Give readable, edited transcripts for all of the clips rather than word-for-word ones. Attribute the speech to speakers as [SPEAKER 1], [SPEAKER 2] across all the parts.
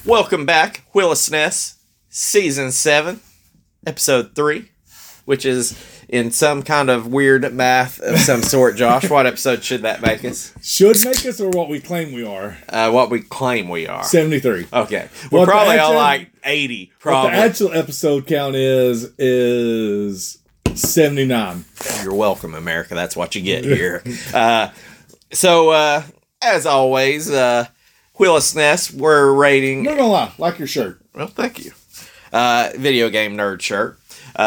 [SPEAKER 1] Welcome back, Wheel of SNES, Season 7, Episode 3, which is in some kind of weird math of some sort. Josh, what episode should that make us?
[SPEAKER 2] Should make us or what we claim we are?
[SPEAKER 1] What we claim we are.
[SPEAKER 2] 73.
[SPEAKER 1] Okay. We're probably all like 80, probably.
[SPEAKER 2] What the actual episode count is 79.
[SPEAKER 1] You're welcome, America. That's what you get here. So, as always, Wheel of SNES, we're rating...
[SPEAKER 2] I'm not gonna lie, like your shirt.
[SPEAKER 1] Well, thank you. Video game nerd shirt.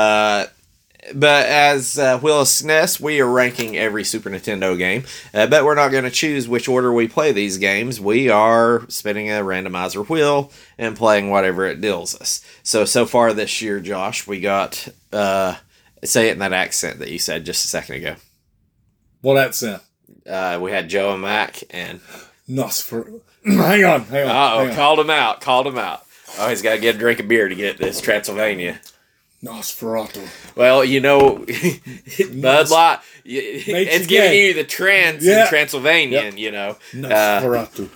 [SPEAKER 1] But as Wheel of SNES, we are ranking every Super Nintendo game. But we're not going to choose which order we play these games. We are spinning a randomizer wheel and playing whatever it deals us. So far this year, Josh, we got... say it in that accent that you said just a second ago.
[SPEAKER 2] What accent?
[SPEAKER 1] We had Joe and Mac and...
[SPEAKER 2] Nosferatu. Hang on.
[SPEAKER 1] Uh-oh, called him out. Oh, he's got to get a drink of beer to get this Transylvania.
[SPEAKER 2] Nosferatu.
[SPEAKER 1] Well, you know, Bud Light, it's giving you the trans in Transylvanian, you know.
[SPEAKER 2] Nosferatu.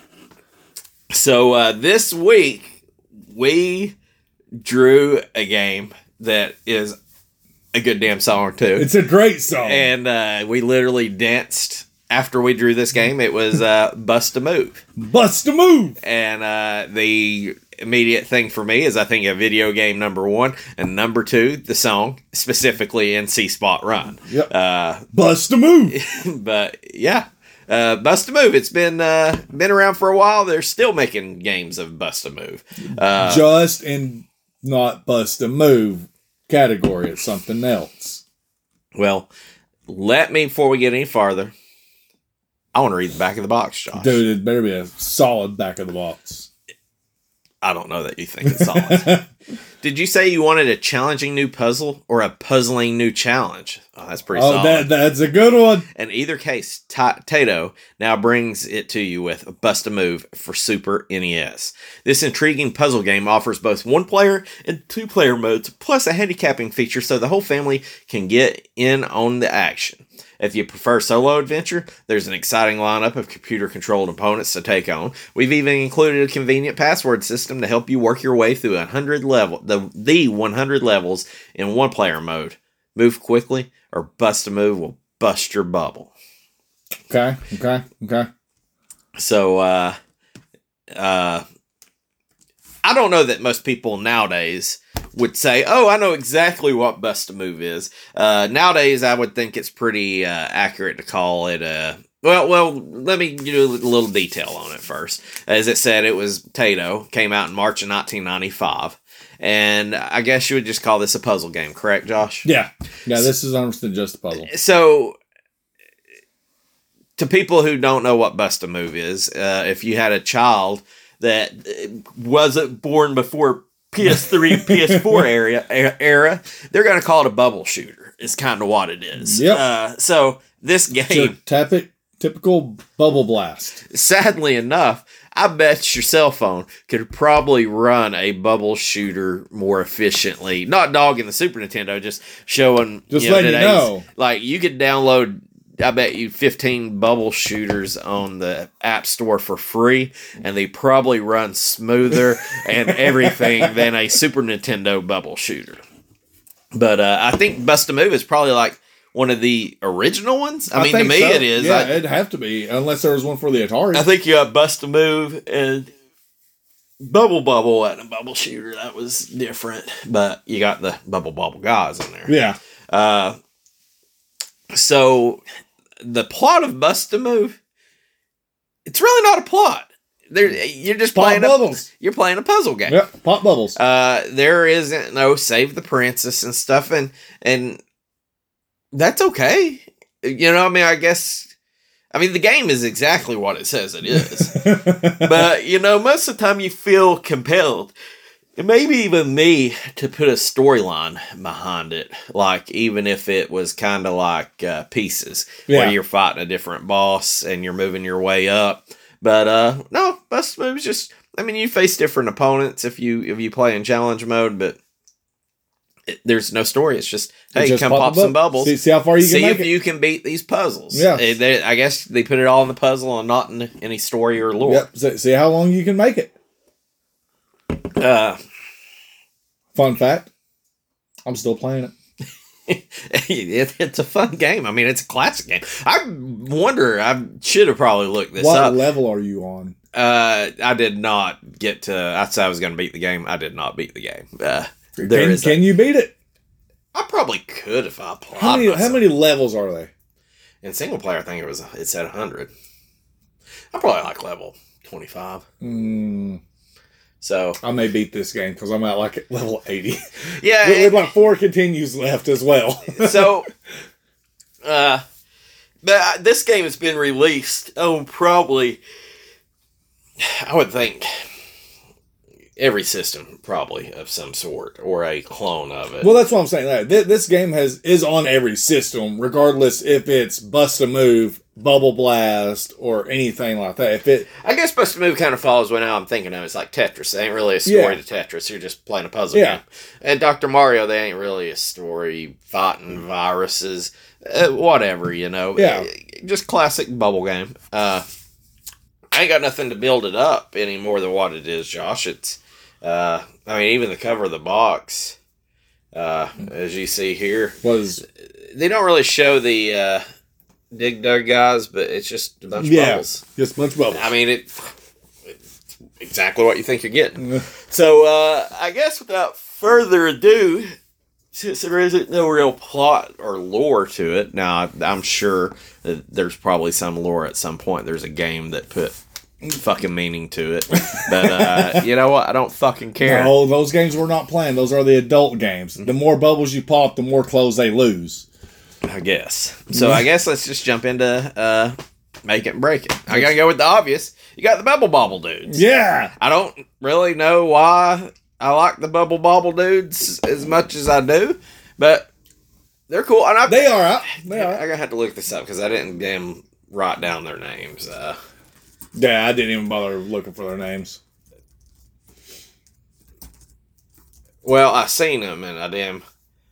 [SPEAKER 1] So this week, we drew a game that is a good damn song, too.
[SPEAKER 2] It's a great song.
[SPEAKER 1] And we literally danced after we drew this game. It was Bust a Move.
[SPEAKER 2] Bust a Move!
[SPEAKER 1] And the immediate thing for me is I think a video game, number one, and number two, the song, specifically in C Spot Run.
[SPEAKER 2] Yep. Bust a Move!
[SPEAKER 1] But, yeah. Bust a Move. It's been around for a while. They're still making games of Bust a Move.
[SPEAKER 2] Just in not Bust a Move category. It's something else.
[SPEAKER 1] Well, before we get any farther, I want to read the back of the box, Josh.
[SPEAKER 2] Dude, it better be a solid back of the box.
[SPEAKER 1] I don't know that you think it's solid. Did you say you wanted a challenging new puzzle or a puzzling new challenge? Oh, that's pretty solid.
[SPEAKER 2] That's a good one.
[SPEAKER 1] In either case, Taito now brings it to you with Bust a Move for Super NES. This intriguing puzzle game offers both one-player and two-player modes, plus a handicapping feature so the whole family can get in on the action. If you prefer solo adventure, there's an exciting lineup of computer-controlled opponents to take on. We've even included a convenient password system to help you work your way through 100 levels in one-player mode. Move quickly, or Bust a Move will bust your bubble.
[SPEAKER 2] Okay.
[SPEAKER 1] So, I don't know that most people nowadays would say, oh, I know exactly what Bust a Move is. Nowadays, I would think it's pretty accurate to call it a... Well, let me do a little detail on it first. As it said, it was Taito, came out in March of 1995. And I guess you would just call this a puzzle game, correct, Josh?
[SPEAKER 2] Yeah, this is honestly just a puzzle.
[SPEAKER 1] So, to people who don't know what Bust a Move is, if you had a child that wasn't born before PS3, PS4 era, they're going to call it a bubble shooter, is kind of what it is.
[SPEAKER 2] Yep.
[SPEAKER 1] So, this game...
[SPEAKER 2] Typical bubble blast.
[SPEAKER 1] Sadly enough, I bet your cell phone could probably run a bubble shooter more efficiently. Not dogging the Super Nintendo, just showing...
[SPEAKER 2] Just letting you know.
[SPEAKER 1] Like, you could download... I bet you 15 bubble shooters on the App Store for free, and they probably run smoother and everything than a Super Nintendo bubble shooter. But I think Bust a Move is probably like one of the original ones. I mean, to me so. It is.
[SPEAKER 2] Yeah, it'd have to be, unless there was one for the Atari.
[SPEAKER 1] I think you got Bust a Move and Bubble and a bubble shooter. That was different, but you got the Bubble guys in there.
[SPEAKER 2] Yeah.
[SPEAKER 1] So the plot of Bust a Move, it's really not a plot. You're just playing
[SPEAKER 2] bubbles.
[SPEAKER 1] You're playing a puzzle game.
[SPEAKER 2] Yep, pop bubbles.
[SPEAKER 1] There isn't no save the princess and stuff, and that's okay. You know, I mean, the game is exactly what it says it is. But, you know, most of the time you feel compelled, and maybe even me, to put a storyline behind it. Like, even if it was kind of like Pieces, where you're fighting a different boss and you're moving your way up. But, no, Bust a Move is just, I mean, you face different opponents if you play in challenge mode, but there's no story. It's just, hey, come pop some bubbles.
[SPEAKER 2] See how far you can make it.
[SPEAKER 1] See if you can beat these puzzles.
[SPEAKER 2] Yeah.
[SPEAKER 1] I guess they put it all in the puzzle and not in any story or lore.
[SPEAKER 2] Yep. See how long you can make it. Fun fact, I'm still playing it.
[SPEAKER 1] It's a fun game. I mean, it's a classic game. I wonder, I should have probably looked this up.
[SPEAKER 2] What level are you on?
[SPEAKER 1] I did not get to, I said I was going to beat the game. I did not beat the game.
[SPEAKER 2] Can you beat it?
[SPEAKER 1] I probably could if I applied.
[SPEAKER 2] How many levels are they?
[SPEAKER 1] In single player, I think it said 100. I probably like level 25. So
[SPEAKER 2] I may beat this game because I'm at like level 80.
[SPEAKER 1] Yeah,
[SPEAKER 2] with like 4 continues left as well.
[SPEAKER 1] So, but this game has been released on probably, I would think, every system probably of some sort or a clone of it.
[SPEAKER 2] Well, that's what I'm saying. This game is on every system, regardless if it's Bust a Move, Bubble Blast, or anything like that.
[SPEAKER 1] I guess Bust a Move kind of follows what now I'm thinking of. It's like Tetris. They ain't really a story to Tetris. You're just playing a puzzle game. And Dr. Mario, they ain't really a story. Fighting viruses, whatever, you know.
[SPEAKER 2] Yeah.
[SPEAKER 1] Just classic bubble game. I ain't got nothing to build it up any more than what it is, Josh. It's, I mean, even the cover of the box, as you see here, they don't really show the Dig Dug guys, but it's just a bunch of bubbles.
[SPEAKER 2] Just a bunch of bubbles.
[SPEAKER 1] I mean, it's exactly what you think you're getting. So, I guess without further ado, since there isn't no real plot or lore to it, now I'm sure that there's probably some lore at some point. There's a game that put fucking meaning to it. But you know what? I don't fucking care.
[SPEAKER 2] No, those games we're not playing. Those are the adult games. The more bubbles you pop, the more clothes they lose.
[SPEAKER 1] I guess. So I guess let's just jump into Make It and Break It. I gotta go with the obvious. You got the Bubble Bobble dudes.
[SPEAKER 2] Yeah.
[SPEAKER 1] I don't really know why I like the Bubble Bobble dudes as much as I do, but they're cool. And
[SPEAKER 2] they are out.
[SPEAKER 1] I gotta have to look this up because I didn't damn write down their names.
[SPEAKER 2] Yeah, I didn't even bother looking for their names.
[SPEAKER 1] Well, I seen them and I damn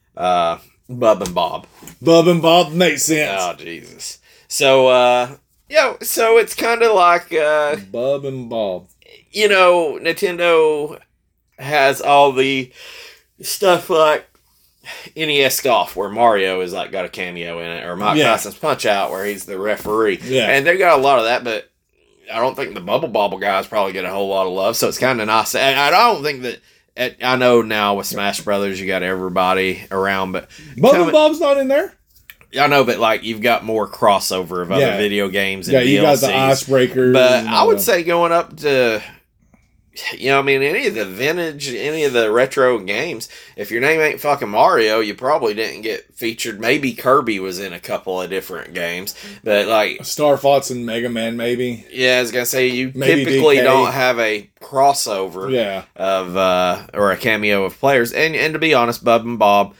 [SPEAKER 1] Bub and Bob.
[SPEAKER 2] Bub and Bob makes sense.
[SPEAKER 1] Oh, Jesus. So, so it's kind of like
[SPEAKER 2] Bub and Bob.
[SPEAKER 1] You know, Nintendo has all the stuff like NES Golf, where Mario is like got a cameo in it, or Mike Tyson's Punch Out, where he's the referee.
[SPEAKER 2] Yeah.
[SPEAKER 1] And they got a lot of that, but I don't think the Bubble Bobble guys probably get a whole lot of love, so it's kind of nice. And I don't think that. I know now with Smash Brothers, you got everybody around, but
[SPEAKER 2] Bubble Bob's not in there.
[SPEAKER 1] I know, but like you've got more crossover of other video games and DLCs.
[SPEAKER 2] You got the Icebreakers.
[SPEAKER 1] But I would say going up to, you know, I mean, any of the vintage, any of the retro games, if your name ain't fucking Mario, you probably didn't get featured. Maybe Kirby was in a couple of different games, but like
[SPEAKER 2] Star Fox and Mega Man, maybe.
[SPEAKER 1] Yeah, I was gonna say you
[SPEAKER 2] maybe
[SPEAKER 1] typically
[SPEAKER 2] DK.
[SPEAKER 1] don't have a crossover of or a cameo of players. And to be honest, Bub and Bob,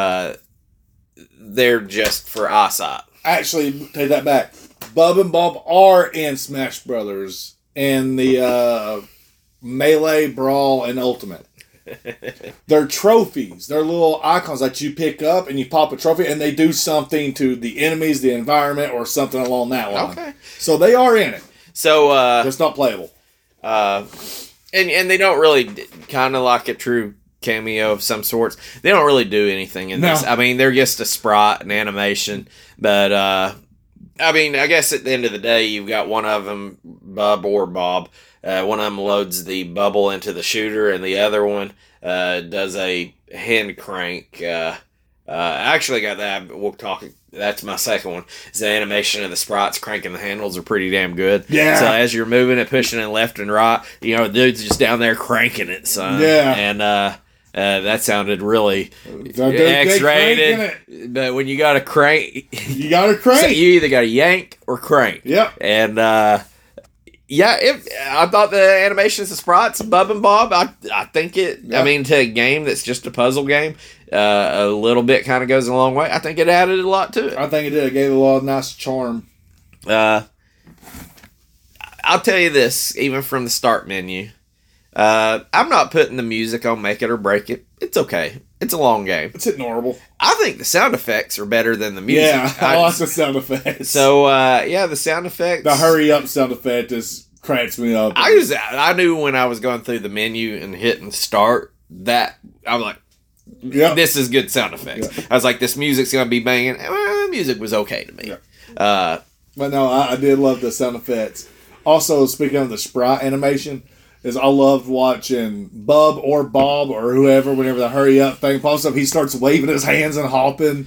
[SPEAKER 1] they're just for eyesight.
[SPEAKER 2] Actually, take that back. Bub and Bob are in Smash Brothers and the Melee, Brawl, and Ultimate. They're trophies. They're little icons that you pick up and you pop a trophy and they do something to the enemies, the environment, or something along that line.
[SPEAKER 1] Okay.
[SPEAKER 2] So they are in it.
[SPEAKER 1] So
[SPEAKER 2] it's not playable.
[SPEAKER 1] And they don't really, kind of like a true cameo of some sorts, they don't really do anything in this. I mean, they're just a sprite and animation, but I mean, I guess at the end of the day, you've got one of them, Bub or Bob. One of them loads the bubble into the shooter, and the other one does a hand crank. I actually got that. We'll talk. That's my second one. Is the animation of the sprites cranking the handles are pretty damn good.
[SPEAKER 2] Yeah.
[SPEAKER 1] So as you're moving it, pushing it left and right, you know, the dude's just down there cranking it, son.
[SPEAKER 2] Yeah.
[SPEAKER 1] And that sounded really X-rated. But when you got to crank,
[SPEAKER 2] you got to crank.
[SPEAKER 1] So you either got to yank or crank.
[SPEAKER 2] Yep.
[SPEAKER 1] And I thought the animations of sprites, Bub and Bob, I think it. Yeah. I mean, to a game that's just a puzzle game, a little bit kind of goes a long way. I think it added a lot to it.
[SPEAKER 2] I think it did. It gave it a lot of nice charm.
[SPEAKER 1] I'll tell you this, even from the start menu, I'm not putting the music on Make It or Break It. It's okay. It's a long game.
[SPEAKER 2] It's ignorable.
[SPEAKER 1] I think the sound effects are better than the music.
[SPEAKER 2] Yeah, I like the sound effects.
[SPEAKER 1] So, the sound effects.
[SPEAKER 2] The hurry up sound effect is cracks me up.
[SPEAKER 1] I knew when I was going through the menu and hitting start that I was like,
[SPEAKER 2] Yep.
[SPEAKER 1] this is good sound effects.
[SPEAKER 2] Yep.
[SPEAKER 1] I was like, this music's gonna be banging. The music was okay to me.
[SPEAKER 2] Yep.
[SPEAKER 1] Uh,
[SPEAKER 2] But no, I did love the sound effects. Also, speaking of the sprite animation, is I loved watching Bub or Bob or whoever, whenever the hurry up thing pops up, he starts waving his hands and hopping.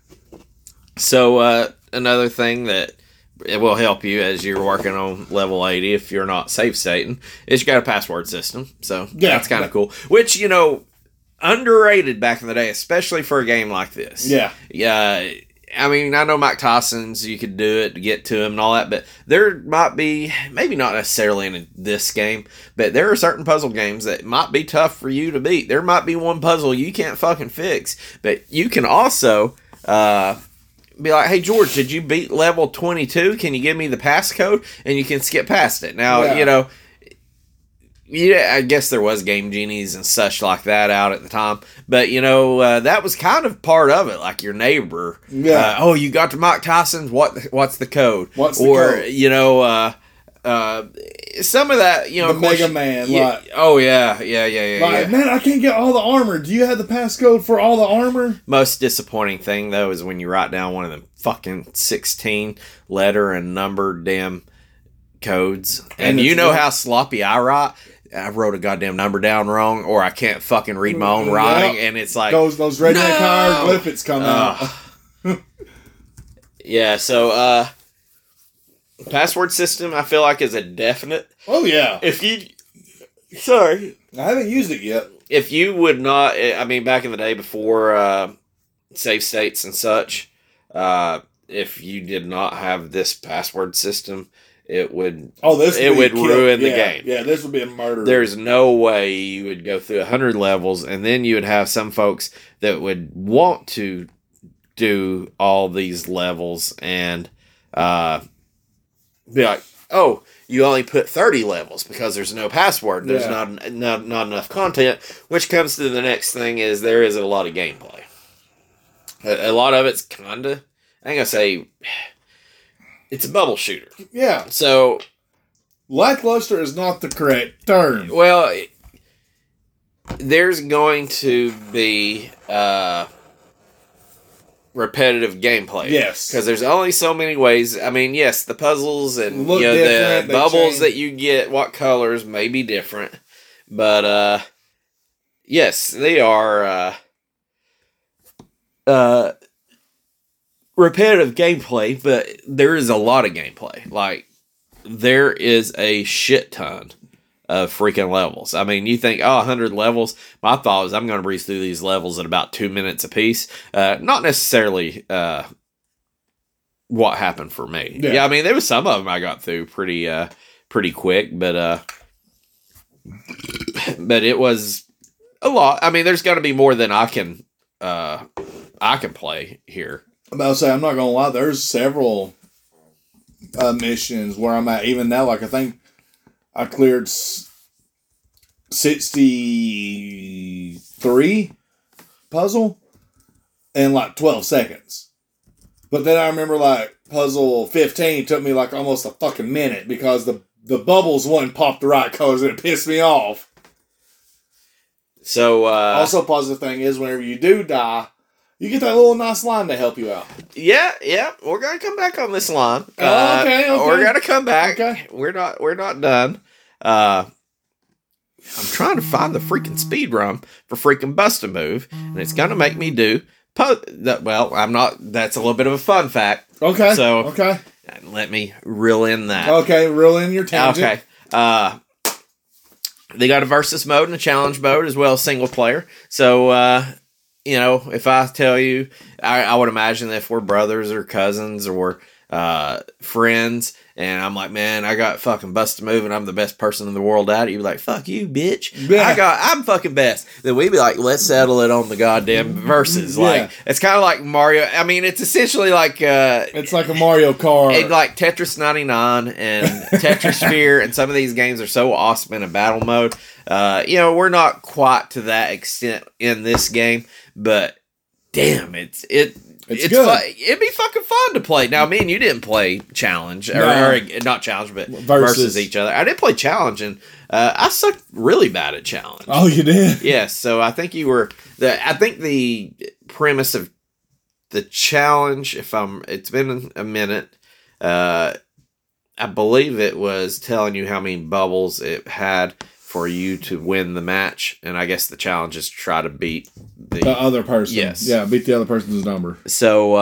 [SPEAKER 1] So another thing that it will help you as you're working on level 80 if you're not safe stating is you got a password system. So that's kind of cool. Which, underrated back in the day, especially for a game like this.
[SPEAKER 2] Yeah.
[SPEAKER 1] Yeah. I mean, I know Mike Tyson's, you could do it to get to him and all that, but there might be, maybe not necessarily in this game, but there are certain puzzle games that might be tough for you to beat. There might be one puzzle you can't fucking fix, but you can also be like, hey, George, did you beat level 22? Can you give me the passcode? And you can skip past it. Now, I guess there was Game Genies and such like that out at the time. But, that was kind of part of it, like your neighbor.
[SPEAKER 2] Yeah.
[SPEAKER 1] Oh, you got to Mike Tyson's, what's the code?
[SPEAKER 2] What's the code?
[SPEAKER 1] Some of that,
[SPEAKER 2] the Mega Man.
[SPEAKER 1] Oh, yeah.
[SPEAKER 2] Man, I can't get all the armor. Do you have the passcode for all the armor?
[SPEAKER 1] Most disappointing thing, though, is when you write down one of them fucking 16 letter and number damn codes. And you know how sloppy I write? I wrote a goddamn number down wrong, or I can't fucking read my own writing, and it's like...
[SPEAKER 2] Those redneck hieroglyphics come out.
[SPEAKER 1] Yeah, so, password system, I feel like, is a definite.
[SPEAKER 2] Oh, yeah.
[SPEAKER 1] Sorry.
[SPEAKER 2] I haven't used it yet.
[SPEAKER 1] If you would not... I mean, back in the day before save states and such, if you did not have this password system... It would ruin the game.
[SPEAKER 2] Yeah, this would be a murder.
[SPEAKER 1] There's no way you would go through 100 levels, and then you would have some folks that would want to do all these levels and be like, oh, you only put 30 levels because there's no password. There's not enough content, which comes to the next thing is there is a lot of gameplay. A lot of it's kind of, I ain't going to say... It's a bubble shooter.
[SPEAKER 2] Yeah.
[SPEAKER 1] So...
[SPEAKER 2] Lackluster is not the correct term.
[SPEAKER 1] Well, there's going to be repetitive gameplay.
[SPEAKER 2] Yes.
[SPEAKER 1] Because there's only so many ways. I mean, yes, the puzzles and
[SPEAKER 2] the
[SPEAKER 1] bubbles that you get, what colors may be different. But, yes, they are... repetitive gameplay, but there is a lot of gameplay. Like, there is a shit ton of freaking levels. I mean, you think, 100 levels? My thought was I'm going to breeze through these levels in about 2 minutes apiece. Not necessarily what happened for me. Yeah, I mean, there was some of them I got through pretty quick, but it was a lot. I mean, there's got to be more than I can play here.
[SPEAKER 2] I'm about to say, I'm not going to lie, there's several missions where I'm at even now. Like, I think I cleared 63 puzzle in like 12 seconds. But then I remember like puzzle 15 took me like almost a fucking minute because the bubbles wouldn't pop the right colors and it pissed me off.
[SPEAKER 1] So,
[SPEAKER 2] also positive thing is whenever you do die, you get that little nice line to help you out.
[SPEAKER 1] Yeah, we're gonna come back on this line.
[SPEAKER 2] Okay.
[SPEAKER 1] We're gonna come back.
[SPEAKER 2] Okay.
[SPEAKER 1] We're not done. I'm trying to find the freaking speed run for freaking Bust-A-Move, and it's gonna make me do. I'm not. That's a little bit of a fun fact.
[SPEAKER 2] Okay.
[SPEAKER 1] So
[SPEAKER 2] okay.
[SPEAKER 1] Let me reel in that.
[SPEAKER 2] Okay, reel in your tangent.
[SPEAKER 1] Okay. They got a versus mode and a challenge mode as well as single player. So. If I tell you, I would imagine that if we're brothers or cousins or friends, and I'm like, man, I got fucking Bust-A-Move and I'm the best person in the world at it, you'd be like, fuck you, bitch.
[SPEAKER 2] Yeah.
[SPEAKER 1] I'm fucking best. Then we'd be like, let's settle it on the goddamn verses. Like, it's kind of like Mario. I mean, it's essentially like...
[SPEAKER 2] it's like a Mario Kart.
[SPEAKER 1] Like Tetris 99 and Tetrisphere, and some of these games are so awesome in a battle mode. We're not quite to that extent in this game, but damn, it's
[SPEAKER 2] good.
[SPEAKER 1] It'd be fucking fun to play. Now, me and you didn't play Challenge, or not Challenge, but versus each other. I did play Challenge, and I sucked really bad at Challenge.
[SPEAKER 2] Oh, you did?
[SPEAKER 1] Yes. So I think you were I think the premise of the Challenge, it's been a minute. I believe it was telling you how many bubbles it had for you to win the match, and I guess the challenge is to try to beat the
[SPEAKER 2] other person.
[SPEAKER 1] Yes,
[SPEAKER 2] yeah, beat the other person's number.
[SPEAKER 1] So,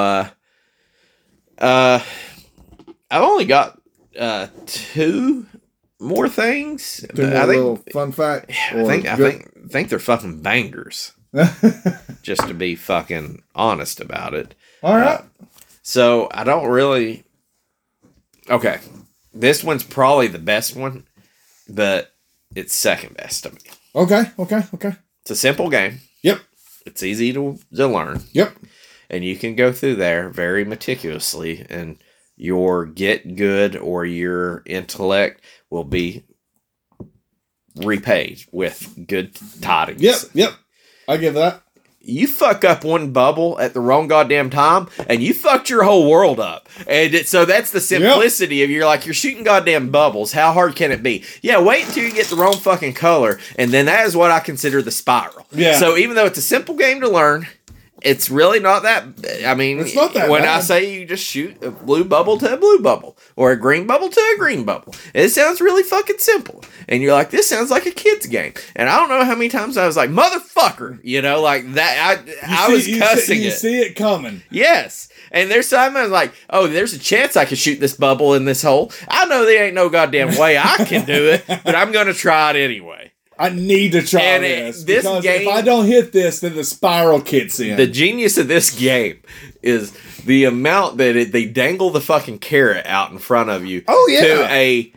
[SPEAKER 1] I've only got 2 more things.
[SPEAKER 2] Two more little fun facts.
[SPEAKER 1] I think they're fucking bangers. Just to be fucking honest about it.
[SPEAKER 2] All right.
[SPEAKER 1] So I don't really. Okay, this one's probably the best one, but it's second best to me.
[SPEAKER 2] Okay.
[SPEAKER 1] It's a simple game.
[SPEAKER 2] Yep.
[SPEAKER 1] It's easy to learn.
[SPEAKER 2] Yep.
[SPEAKER 1] And you can go through there very meticulously, and your get good or your intellect will be repaid with good tidings.
[SPEAKER 2] Yep. I give that.
[SPEAKER 1] You fuck up one bubble at the wrong goddamn time, and you fucked your whole world up. And so that's the simplicity of you're shooting goddamn bubbles. How hard can it be? Yeah, wait until you get the wrong fucking color, and then that is what I consider the spiral.
[SPEAKER 2] Yeah.
[SPEAKER 1] So even though it's a simple game to learn, it's really not that. I mean,
[SPEAKER 2] it's not that
[SPEAKER 1] when
[SPEAKER 2] bad.
[SPEAKER 1] I say you just shoot a blue bubble to a blue bubble or a green bubble to a green bubble, it sounds really fucking simple. And you're like, this sounds like a kid's game. And I don't know how many times I was like, motherfucker, like that. I was cussing it.
[SPEAKER 2] You see it coming.
[SPEAKER 1] Yes. And there's time I was like, oh, there's a chance I could shoot this bubble in this hole. I know there ain't no goddamn way I can do it, but I'm going to try it anyway.
[SPEAKER 2] I need to try this because
[SPEAKER 1] game,
[SPEAKER 2] if I don't hit this, then the spiral kicks in.
[SPEAKER 1] The genius of this game is the amount that they dangle the fucking carrot out in front of you.
[SPEAKER 2] Oh, yeah.
[SPEAKER 1] To a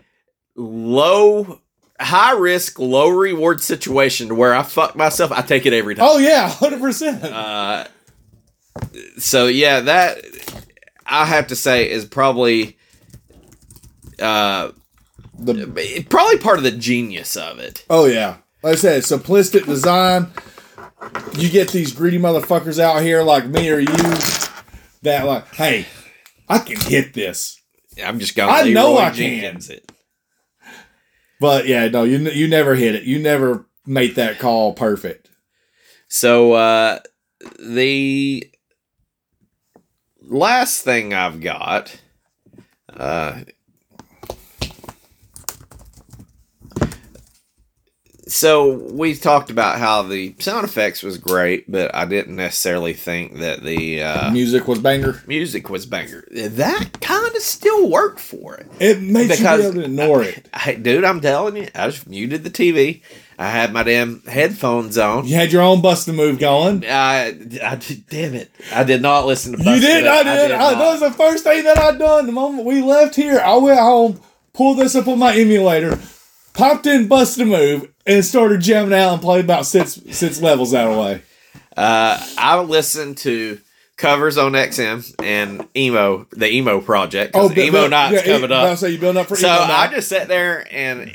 [SPEAKER 1] high risk, low reward situation to where I fuck myself. I take it every time.
[SPEAKER 2] Oh yeah, 100%.
[SPEAKER 1] So yeah, that I have to say is probably probably part of the genius of it.
[SPEAKER 2] Oh yeah, like I said, simplistic design. You get these greedy motherfuckers out here like me or you that like, hey, I can hit this.
[SPEAKER 1] I'm just going.
[SPEAKER 2] I know I
[SPEAKER 1] Jenkins
[SPEAKER 2] can. But yeah, no, you never hit it. You never made that call perfect.
[SPEAKER 1] So the last thing I've got. So we talked about how the sound effects was great, but I didn't necessarily think that the
[SPEAKER 2] music was banger.
[SPEAKER 1] Music was banger. That kind of still worked for it.
[SPEAKER 2] It makes you be able to ignore it.
[SPEAKER 1] Dude, I'm telling you, I just muted the TV. I had my damn headphones on.
[SPEAKER 2] You had your own Bust a Move going.
[SPEAKER 1] Damn it. I did not listen to Bust
[SPEAKER 2] You did? I did. That was the first thing that I done. The moment we left here, I went home, pulled this up on my emulator, popped in Bust a Move, and started jamming out and played about six levels that way.
[SPEAKER 1] I listened to covers on XM and the emo project. Oh, the emo night's coming up.
[SPEAKER 2] So you building up for
[SPEAKER 1] so
[SPEAKER 2] emo night.
[SPEAKER 1] I just sat there and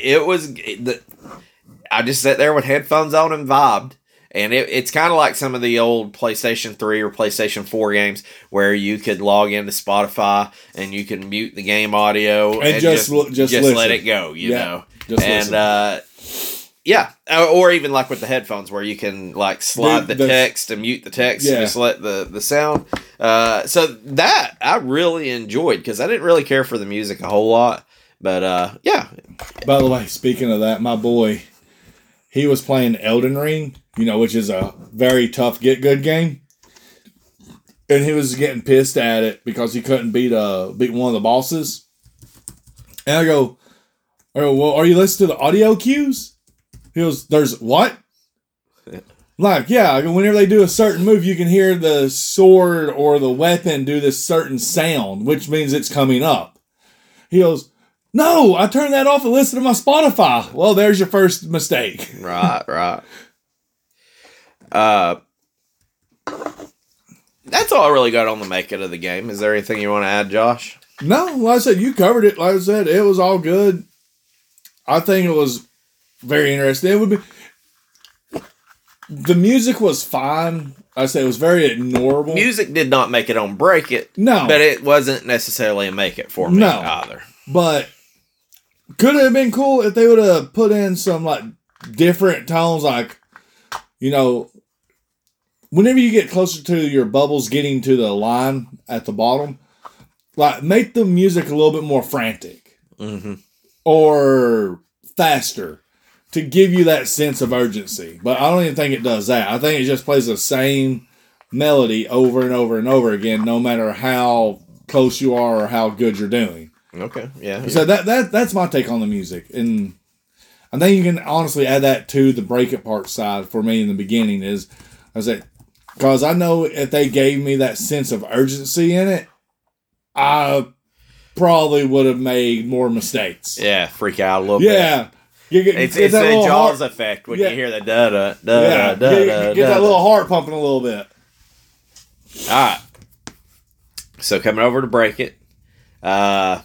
[SPEAKER 1] I just sat there with headphones on and vibed. And it's kind of like some of the old PlayStation 3 or PlayStation 4 games where you could log into Spotify and you can mute the game audio and just let it go, you know. And yeah, or even like with the headphones where you can like slide the text and mute the text and just let the sound. So that I really enjoyed because I didn't really care for the music a whole lot. But yeah.
[SPEAKER 2] By the way, speaking of that, my boy, he was playing Elden Ring, which is a very tough get good game. And he was getting pissed at it because he couldn't beat one of the bosses. And I go, well, are you listening to the audio cues? He goes, there's what? Like, yeah, whenever they do a certain move, you can hear the sword or the weapon do this certain sound, which means it's coming up. He goes, no, I turned that off and listened to my Spotify. Well, there's your first mistake.
[SPEAKER 1] Right. That's all I really got on the make it of the game. Is there anything you want to add, Josh?
[SPEAKER 2] No, like I said, you covered it. Like I said, it was all good. I think it was very interesting. It would be The music was fine. I say it was very ignorable.
[SPEAKER 1] Music did not make it on Break It.
[SPEAKER 2] No.
[SPEAKER 1] But it wasn't necessarily a make it for me either.
[SPEAKER 2] But could it have been cool if they would have put in some like different tones, like, you know, whenever you get closer to your bubbles getting to the line at the bottom, like make the music a little bit more frantic or faster to give you that sense of urgency. But I don't even think it does that. I think it just plays the same melody over and over and over again, no matter how close you are or how good you're doing.
[SPEAKER 1] Okay, yeah.
[SPEAKER 2] So that's my take on the music. And I think you can honestly add that to the Break It part side for me in the beginning is, because I know if they gave me that sense of urgency in it, I probably would have made more mistakes.
[SPEAKER 1] Yeah, freak out a little bit.
[SPEAKER 2] Yeah.
[SPEAKER 1] It's that Jaws effect when you hear the da-da.
[SPEAKER 2] Get that little heart pumping a little bit.
[SPEAKER 1] All right. So coming over to Break It. I'm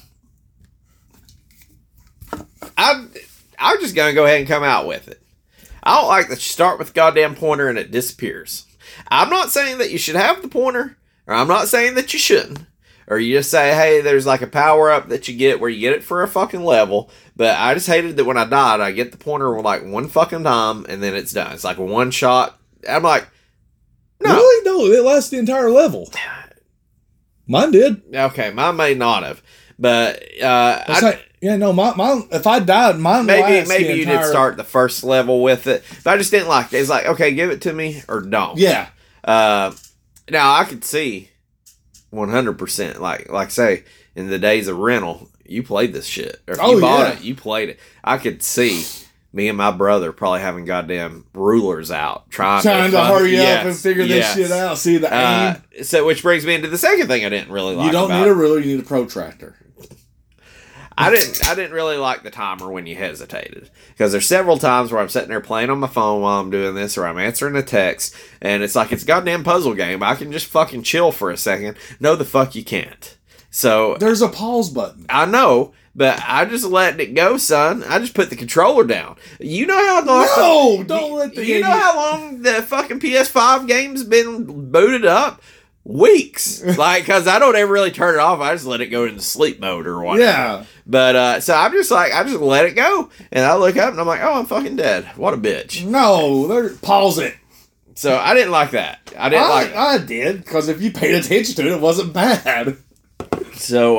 [SPEAKER 1] just going to go ahead and come out with it. I don't like that you start with the goddamn pointer and it disappears. I'm not saying that you should have the pointer, or I'm not saying that you shouldn't. Or you just say, hey, there's like a power-up that you get where you get it for a fucking level. But I just hated that when I died, I get the pointer like one fucking time, and then it's done. It's like a one shot. I'm like, no.
[SPEAKER 2] Really? No, it lasts the entire level. Mine did.
[SPEAKER 1] Okay, mine may not have. But,
[SPEAKER 2] mine, if I died, mine
[SPEAKER 1] maybe you did start the first level with it. But I just didn't like it. It's like, okay, give it to me or don't.
[SPEAKER 2] Yeah.
[SPEAKER 1] Now, I could see 100%. Like say, in the days of rental, you played this shit. Or if you bought it, you played it. I could see me and my brother probably having goddamn rulers out trying to
[SPEAKER 2] hurry up and figure this shit out. See the aim.
[SPEAKER 1] So, which brings me into the second thing I didn't really like.
[SPEAKER 2] You don't need a ruler. You need a protractor.
[SPEAKER 1] I didn't really like the timer when you hesitated, because there's several times where I'm sitting there playing on my phone while I'm doing this, or I'm answering a text, and it's like it's a goddamn puzzle game. I can just fucking chill for a second. No, the fuck you can't. So
[SPEAKER 2] there's a pause button.
[SPEAKER 1] I know, but I just letting it go, son. I just put the controller down. You know how long?
[SPEAKER 2] Don't let the.
[SPEAKER 1] You know how long the fucking PS5 game's been booted up? Weeks. Because I don't ever really turn it off. I just let it go into sleep mode or whatever.
[SPEAKER 2] Yeah.
[SPEAKER 1] But, so I'm just like, I just let it go. And I look up and I'm like, oh, I'm fucking dead. What a bitch.
[SPEAKER 2] No, pause it.
[SPEAKER 1] So I didn't like that.
[SPEAKER 2] I did, because if you paid attention to it, it wasn't bad.
[SPEAKER 1] So,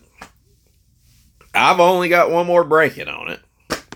[SPEAKER 1] I've only got one more break-in on it.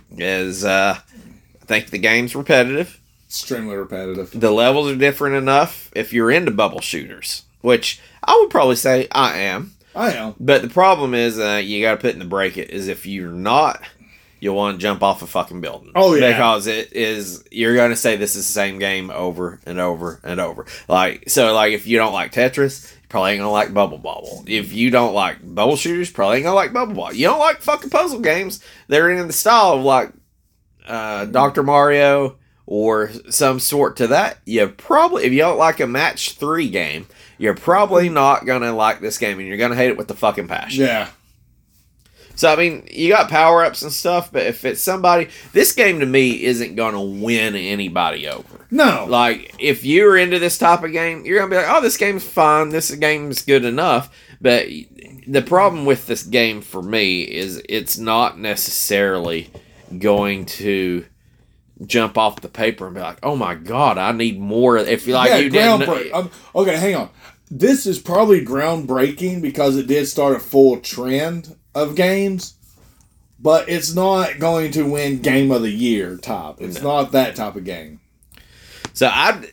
[SPEAKER 1] I think the game's repetitive.
[SPEAKER 2] Extremely repetitive.
[SPEAKER 1] The levels are different enough if you're into bubble shooters, which I would probably say I am. But the problem is you got to put in the break it is if you're not, you'll want to jump off a fucking building.
[SPEAKER 2] Oh, yeah.
[SPEAKER 1] Because you're going to say this is the same game over and over and over. So if you don't like Tetris, you probably ain't going to like Bubble Bobble. If you don't like bubble shooters, you probably ain't going to like Bubble Bobble. You don't like fucking puzzle games that are in the style of like Dr. Mario or some sort to that, you probably, if you don't like a match 3 game, you're probably not going to like this game, and you're going to hate it with the fucking passion.
[SPEAKER 2] Yeah.
[SPEAKER 1] So, I mean, you got power-ups and stuff, but if it's somebody, this game to me isn't going to win anybody over.
[SPEAKER 2] No.
[SPEAKER 1] Like, if you're into this type of game, you're going to be like, oh, this game's fine, this game's good enough, but the problem with this game for me is it's not necessarily going to jump off the paper and be like, oh my god, I need more. If you like, you didn't.
[SPEAKER 2] Okay, hang on. This is probably groundbreaking because it did start a full trend of games, but it's not going to win Game of the Year top. It's not that type of game.
[SPEAKER 1] So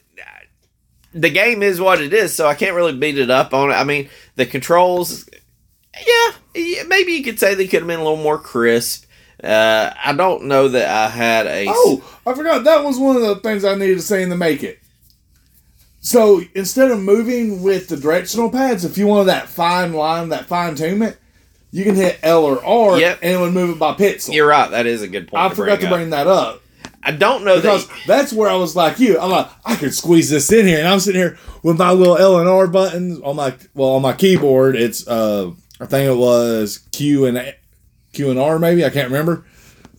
[SPEAKER 1] the game is what it is, so I can't really beat it up on it. I mean, the controls, yeah, maybe you could say they could have been a little more crisp. I don't know that I had a...
[SPEAKER 2] Oh, I forgot. That was one of the things I needed to say in the Make It. So, instead of moving with the directional pads, if you wanted that fine line, that fine-tunement, you can hit L or R, and it would move it by pixel.
[SPEAKER 1] You're right. That is a good point.
[SPEAKER 2] I forgot to bring that up.
[SPEAKER 1] I don't know
[SPEAKER 2] because that's where I was like you. I'm like, I could squeeze this in here, and I'm sitting here with my little L and R buttons on my keyboard. It's I think it was Q and R maybe, I can't remember, but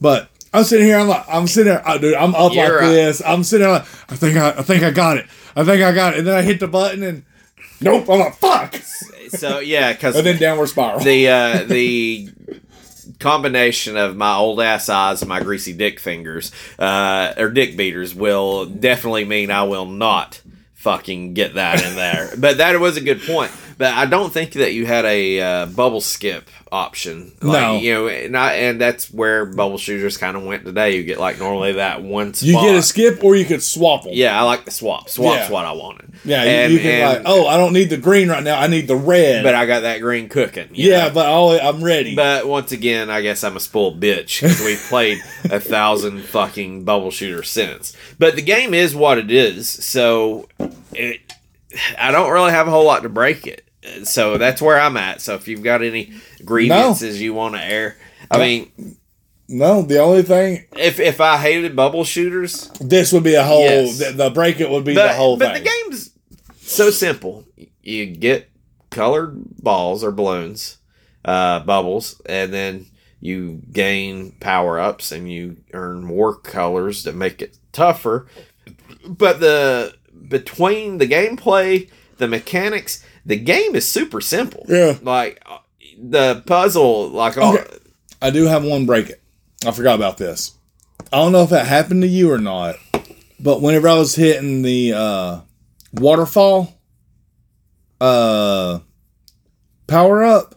[SPEAKER 2] I'm sitting here. I'm sitting there. Oh, dude, I'm up
[SPEAKER 1] You're
[SPEAKER 2] like
[SPEAKER 1] right.
[SPEAKER 2] this. I'm sitting there like, I think I got it. I think I got it. And then I hit the button and nope. I'm like, fuck.
[SPEAKER 1] So yeah, because
[SPEAKER 2] And then downward spiral.
[SPEAKER 1] the combination of my old ass eyes and my greasy dick fingers, or dick beaters, will definitely mean I will not fucking get that in there. But that was a good point. But I don't think that you had a bubble skip option.
[SPEAKER 2] No.
[SPEAKER 1] You know, and that's where bubble shooters kind of went today. You get like normally that one spot.
[SPEAKER 2] You get a skip or you could swap them.
[SPEAKER 1] Yeah, I like the swap. Swap's
[SPEAKER 2] Yeah.
[SPEAKER 1] what I wanted.
[SPEAKER 2] Yeah,
[SPEAKER 1] And-
[SPEAKER 2] you can
[SPEAKER 1] and-
[SPEAKER 2] like, oh, I don't need the green right now. I need the red.
[SPEAKER 1] But I got that green cooking. you
[SPEAKER 2] yeah,
[SPEAKER 1] know?
[SPEAKER 2] but I'm ready.
[SPEAKER 1] But once again, I guess I'm a spoiled bitch because we've played 1,000 fucking bubble shooters since. But the game is what it is, so I don't really have a whole lot to break it. So that's where I'm at. So if you've got any grievances you want to air, I mean,
[SPEAKER 2] no, the only thing,
[SPEAKER 1] if I hated bubble shooters,
[SPEAKER 2] this would be a whole,
[SPEAKER 1] Yes.
[SPEAKER 2] the break it would be the whole
[SPEAKER 1] but
[SPEAKER 2] thing.
[SPEAKER 1] the game's so simple. You get colored balls or balloons, bubbles, and then you gain power ups and you earn more colors to make it tougher. But between the gameplay, the mechanics, the game is super simple.
[SPEAKER 2] Yeah.
[SPEAKER 1] Like the puzzle, like
[SPEAKER 2] Okay. I do have one break it. I forgot about this. I don't know if that happened to you or not, but whenever I was hitting the waterfall power up,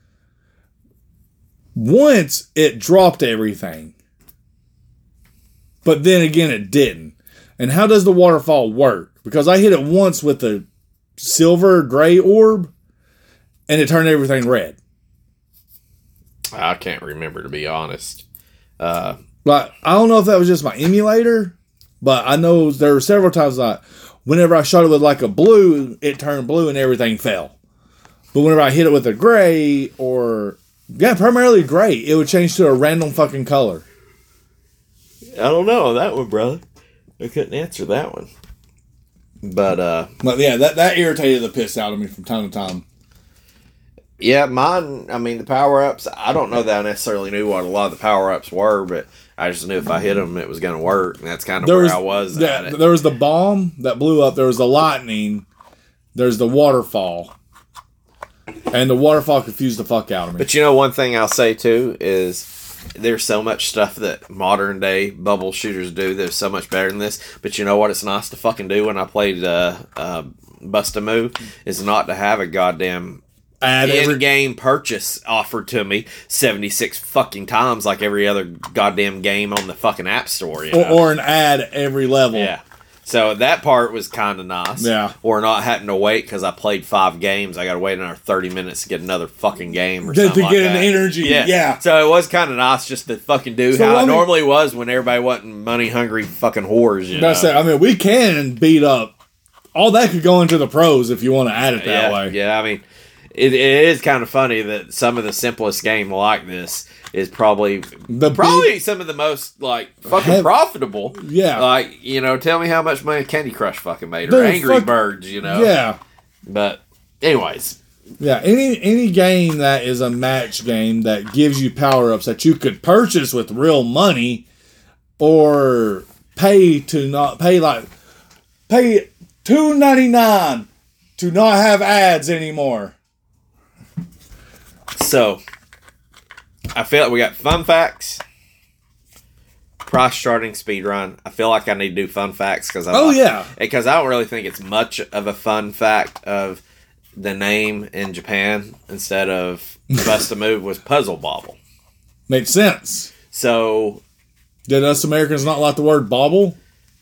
[SPEAKER 2] once it dropped everything, but then again it didn't. And how does the waterfall work? Because I hit it once with the silver gray orb, and it turned everything red.
[SPEAKER 1] I can't remember, to be honest.
[SPEAKER 2] Like, I don't know if that was just my emulator, but I know there were several times like whenever I shot it with like a blue, it turned blue and everything fell. But whenever I hit it with a gray or primarily gray, it would change to a random fucking color.
[SPEAKER 1] I don't know that one, brother. I couldn't answer that one. But
[SPEAKER 2] yeah, that irritated the piss out of me from time to time.
[SPEAKER 1] yeah, mine. I mean, the power ups. I don't know that I necessarily knew what a lot of the power ups were, but I just knew if I hit them, it was going to work, and that's kind of where I was at it.
[SPEAKER 2] There was the bomb that blew up. There was the lightning. There's the waterfall, and the waterfall confused the fuck out of me.
[SPEAKER 1] But you know, one thing I'll say too is there's so much stuff that modern day bubble shooters do that's so much better than this. But you know what? It's nice to fucking do when I played Bust a Move is not to have a goddamn in-game purchase offered to me 76 fucking times like every other goddamn game on the fucking App Store. You know?
[SPEAKER 2] or an ad every level.
[SPEAKER 1] Yeah. So that part was kind of nice.
[SPEAKER 2] Yeah.
[SPEAKER 1] Or not having to wait because I played 5 games. I got to wait another 30 minutes to get another fucking game or
[SPEAKER 2] To
[SPEAKER 1] something
[SPEAKER 2] get
[SPEAKER 1] like
[SPEAKER 2] an
[SPEAKER 1] that.
[SPEAKER 2] energy. Yeah.
[SPEAKER 1] So it was kind of nice just to fucking do
[SPEAKER 2] So,
[SPEAKER 1] how
[SPEAKER 2] I
[SPEAKER 1] it
[SPEAKER 2] mean-
[SPEAKER 1] normally was when everybody wasn't money-hungry fucking whores, you know?
[SPEAKER 2] That's it. I mean, we can beat up. All that could go into the pros if you want to add it that
[SPEAKER 1] yeah,
[SPEAKER 2] way.
[SPEAKER 1] Yeah, I mean, it is kind of funny that some of the simplest game like this is probably some of the most like fucking profitable.
[SPEAKER 2] Yeah.
[SPEAKER 1] Like, you know, tell me how much money Candy Crush fucking made or
[SPEAKER 2] Dude,
[SPEAKER 1] Angry Birds, you know.
[SPEAKER 2] Yeah.
[SPEAKER 1] But anyways,
[SPEAKER 2] Yeah. Any game that is a match game that gives you power ups that you could purchase with real money or pay $2.99 to not have ads anymore.
[SPEAKER 1] so I feel like we got fun facts, price charting, speed run. I feel like I need to do fun facts because I don't really think it's much of a fun fact of the name in Japan instead of Bust a Move was Puzzle Bobble.
[SPEAKER 2] Makes sense.
[SPEAKER 1] So
[SPEAKER 2] Did us Americans not like the word bobble?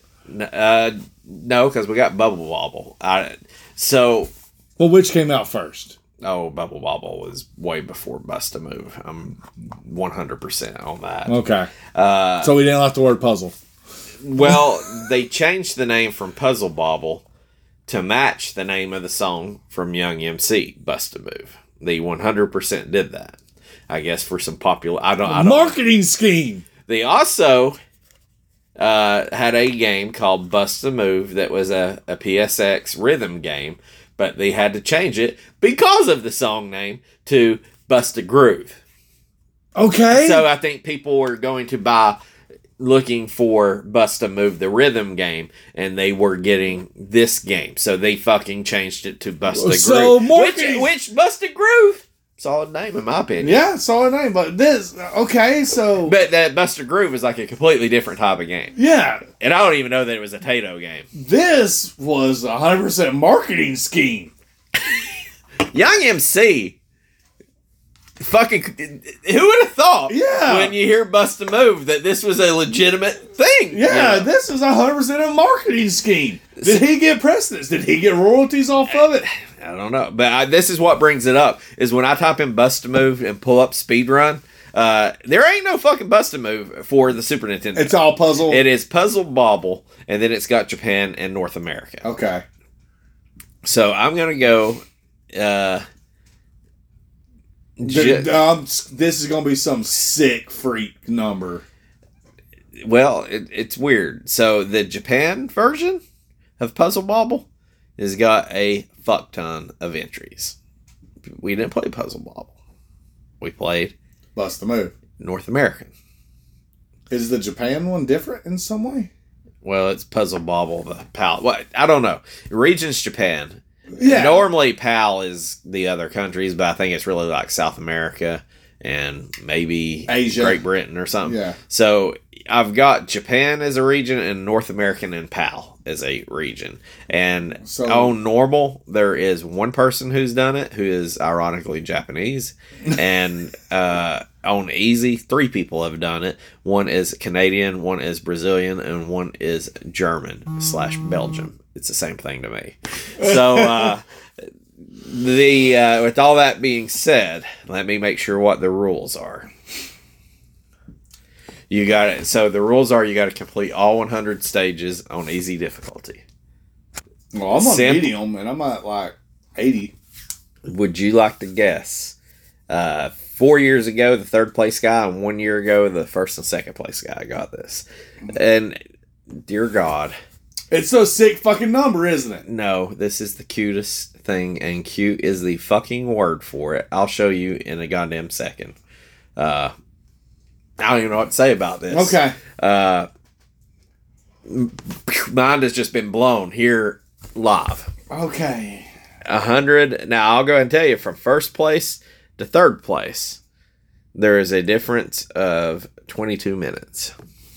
[SPEAKER 1] no, because we got Bubble Bobble.
[SPEAKER 2] Well, which came out first?
[SPEAKER 1] Bubble Bobble was way before Bust a Move. I'm 100% on that.
[SPEAKER 2] Okay. So we didn't like the word puzzle.
[SPEAKER 1] Well, they changed the name from Puzzle Bobble to match the name of the song from Young MC, Bust a Move. They 100% did that. I guess for some popular... I don't
[SPEAKER 2] Marketing scheme.
[SPEAKER 1] They also had a game called Bust a Move that was a PSX rhythm game, but they had to change it because of the song name to Bust a Groove.
[SPEAKER 2] Okay.
[SPEAKER 1] So I think people were going to buy looking for Bust a Move, the rhythm game, and they were getting this game. So they fucking changed it to Bust a Groove.
[SPEAKER 2] So marketing.
[SPEAKER 1] Which Bust a Groove, solid name in my opinion.
[SPEAKER 2] Yeah, solid name. But this, okay, so.
[SPEAKER 1] But that Bust a Groove is like a completely different type of game.
[SPEAKER 2] Yeah.
[SPEAKER 1] And I don't even know that it was a Tato game.
[SPEAKER 2] This was 100% marketing scheme.
[SPEAKER 1] Young MC. Fucking, who would have thought?
[SPEAKER 2] Yeah.
[SPEAKER 1] When you hear Bust a Move that this was a legitimate thing.
[SPEAKER 2] Yeah,
[SPEAKER 1] you know?
[SPEAKER 2] this is 100% a marketing scheme. Did he get precedence? Did he get royalties off of it?
[SPEAKER 1] I don't know, but this is what brings it up. Is when I type in Bust a Move and pull up Speedrun, there ain't no fucking Bust a Move for the Super Nintendo.
[SPEAKER 2] It's all puzzle.
[SPEAKER 1] It is Puzzle Bobble, and then it's got Japan and North America.
[SPEAKER 2] Okay.
[SPEAKER 1] So I'm gonna go.
[SPEAKER 2] This is going to be some sick freak number.
[SPEAKER 1] Well, it's weird. So the Japan version of Puzzle Bobble has got a fuck ton of entries. We didn't play Puzzle Bobble. We played
[SPEAKER 2] Bust a Move.
[SPEAKER 1] North American.
[SPEAKER 2] Is the Japan one different in some way?
[SPEAKER 1] Well, it's Puzzle Bobble, the PAL. What? I don't know. Region's Japan.
[SPEAKER 2] Yeah.
[SPEAKER 1] Normally, PAL is the other countries, but I think it's really like South America and maybe
[SPEAKER 2] Asia.
[SPEAKER 1] Great Britain or something.
[SPEAKER 2] Yeah.
[SPEAKER 1] So I've got Japan as a region and North American and PAL as a region. And on normal, there is one person who's done it who is ironically Japanese. And on easy, 3 people have done it. One is Canadian, one is Brazilian, and one is German/Belgium. It's the same thing to me. So, with all that being said, let me make sure what the rules are. You got it. So the rules are: you got to complete all 100 stages on easy difficulty.
[SPEAKER 2] Well, I'm on medium, and I'm at like 80.
[SPEAKER 1] Would you like to guess? 4 years ago, the 3rd place guy, and 1 year ago, the 1st and 2nd place guy got this. And dear God.
[SPEAKER 2] It's a sick fucking number, isn't it?
[SPEAKER 1] No, this is the cutest thing, and cute is the fucking word for it. I'll show you in a goddamn second. I don't even know what to say about this.
[SPEAKER 2] Okay.
[SPEAKER 1] Mind has just been blown here live.
[SPEAKER 2] Okay.
[SPEAKER 1] 100. Now, I'll go ahead and tell you, from 1st place to 3rd place, there is a difference of 22 minutes.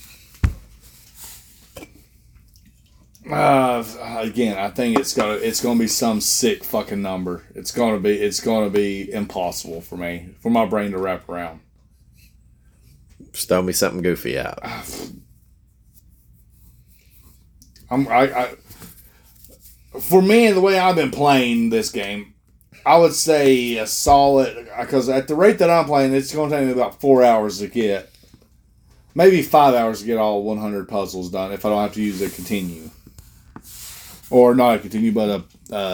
[SPEAKER 2] Again, I think it's gonna be some sick fucking number. It's gonna be impossible for my brain to wrap around.
[SPEAKER 1] Just throw me something goofy out.
[SPEAKER 2] For me, the way I've been playing this game, I would say a solid, because at the rate that I'm playing, it's going to take me about 4 hours to get, maybe 5 hours to get all 100 puzzles done if I don't have to use a continue. Or not a continue, but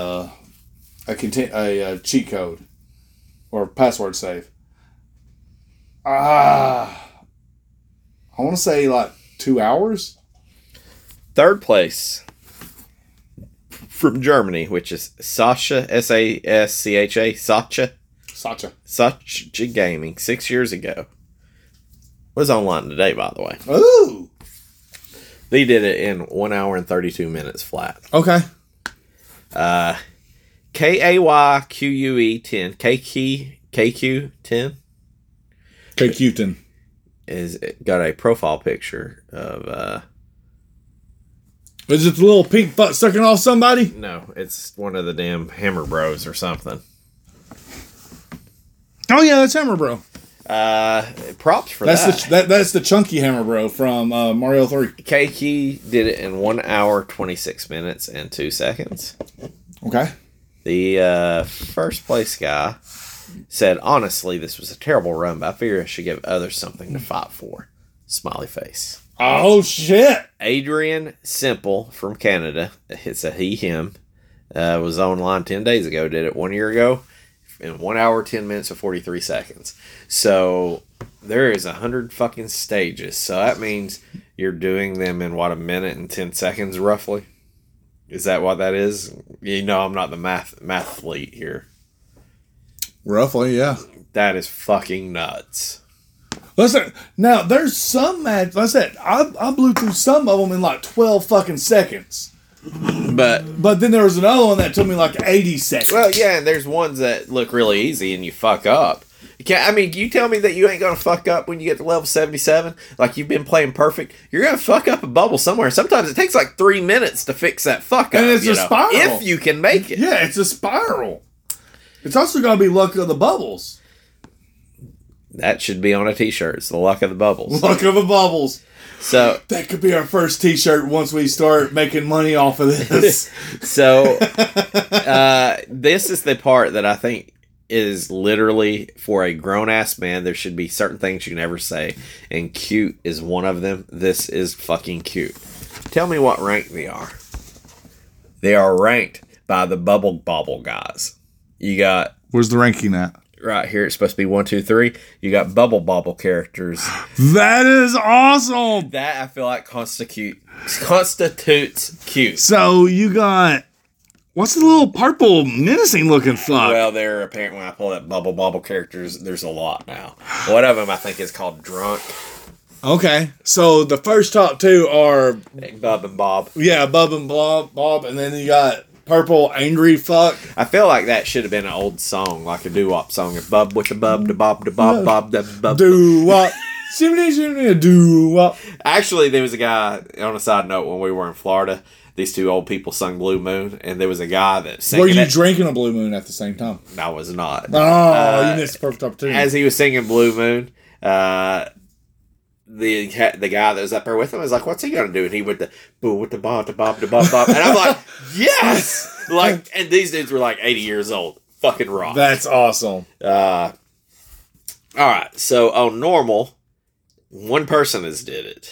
[SPEAKER 2] a cheat code or password save. I want to say like 2 hours.
[SPEAKER 1] 3rd place from Germany, which is Sascha, Sascha, Sascha Gaming, 6 years ago. Was online today, by the way.
[SPEAKER 2] Ooh.
[SPEAKER 1] They did it in 1 hour and 32 minutes flat.
[SPEAKER 2] Okay.
[SPEAKER 1] KAYQUE 10. KQ 10.
[SPEAKER 2] KQ10.
[SPEAKER 1] Is got a profile picture of
[SPEAKER 2] Is it the little pink butt sucking off somebody?
[SPEAKER 1] No, it's one of the damn Hammer Bros or something.
[SPEAKER 2] Oh yeah, that's Hammer Bro.
[SPEAKER 1] Props for that.
[SPEAKER 2] That's the chunky Hammer Bro from Mario 3.
[SPEAKER 1] Keiki did it in 1 hour, 26 minutes, and 2 seconds.
[SPEAKER 2] Okay.
[SPEAKER 1] The 1st place guy said, honestly, this was a terrible run, but I figure I should give others something to fight for. Smiley face.
[SPEAKER 2] Oh, shit.
[SPEAKER 1] Adrian Simple from Canada, it's a he, him, was online 10 days ago, did it 1 year ago. In 1 hour, 10 minutes, and 43 seconds. So there is 100 fucking stages. So that means you're doing them in what, a minute and 10 seconds roughly? Is that what that is? You know, I'm not the mathlete here.
[SPEAKER 2] Roughly, yeah.
[SPEAKER 1] That is fucking nuts.
[SPEAKER 2] Listen, now there's some match. Like I said, I blew through some of them in like 12 fucking seconds. But then there was another one that took me like 80 seconds.
[SPEAKER 1] Well, yeah, and there's ones that look really easy and you fuck up. You tell me that you ain't gonna fuck up when you get to level 77? Like you've been playing perfect, you're gonna fuck up a bubble somewhere. Sometimes it takes like 3 minutes to fix that fuck up.
[SPEAKER 2] And it's a spiral.
[SPEAKER 1] If you can make it.
[SPEAKER 2] Yeah, it's a spiral. It's also gonna be luck of the bubbles.
[SPEAKER 1] That should be on a t-shirt. It's the luck of the bubbles.
[SPEAKER 2] Luck of the bubbles.
[SPEAKER 1] So
[SPEAKER 2] that could be our first t-shirt once we start making money off of this.
[SPEAKER 1] So this is the part that I think is literally for a grown-ass man. There should be certain things you never say, and cute is one of them. This is fucking cute. Tell me what rank they are. They are ranked by the Bubble Bobble guys. You got...
[SPEAKER 2] Where's the ranking at?
[SPEAKER 1] Right here, it's supposed to be 1, 2, 3. You got Bubble Bobble characters.
[SPEAKER 2] That is awesome!
[SPEAKER 1] That, I feel like, constitutes cute.
[SPEAKER 2] So, you got... What's the little purple menacing looking fuck?
[SPEAKER 1] Well, there apparently, when I pull up Bubble Bobble characters, there's a lot now. One of them, I think, is called Drunk.
[SPEAKER 2] Okay. So, the first top two are...
[SPEAKER 1] Bub and Bob.
[SPEAKER 2] Yeah, Bub and Bob. And then you got... Purple angry fuck.
[SPEAKER 1] I feel like that should have been an old song, like a doo-wop song. A bub with the bub, the bob, the bob, bob, the bub.
[SPEAKER 2] Doo-wop. Shimmy, doo-wop.
[SPEAKER 1] Actually, there was a guy, on a side note, when we were in Florida, these two old people sung Blue Moon, and there was a guy that sang.
[SPEAKER 2] Were you drinking a Blue Moon at the same time?
[SPEAKER 1] I was not.
[SPEAKER 2] Oh, you missed the perfect opportunity.
[SPEAKER 1] As he was singing Blue Moon, the guy that was up there with him was like, "What's he gonna do?" And he went the boo with the bob, the bob, the bob, bob, and I'm like, "Yes!" Like, and these dudes were like 80 years old, fucking rock.
[SPEAKER 2] That's awesome.
[SPEAKER 1] All right, so on normal, one person has did it.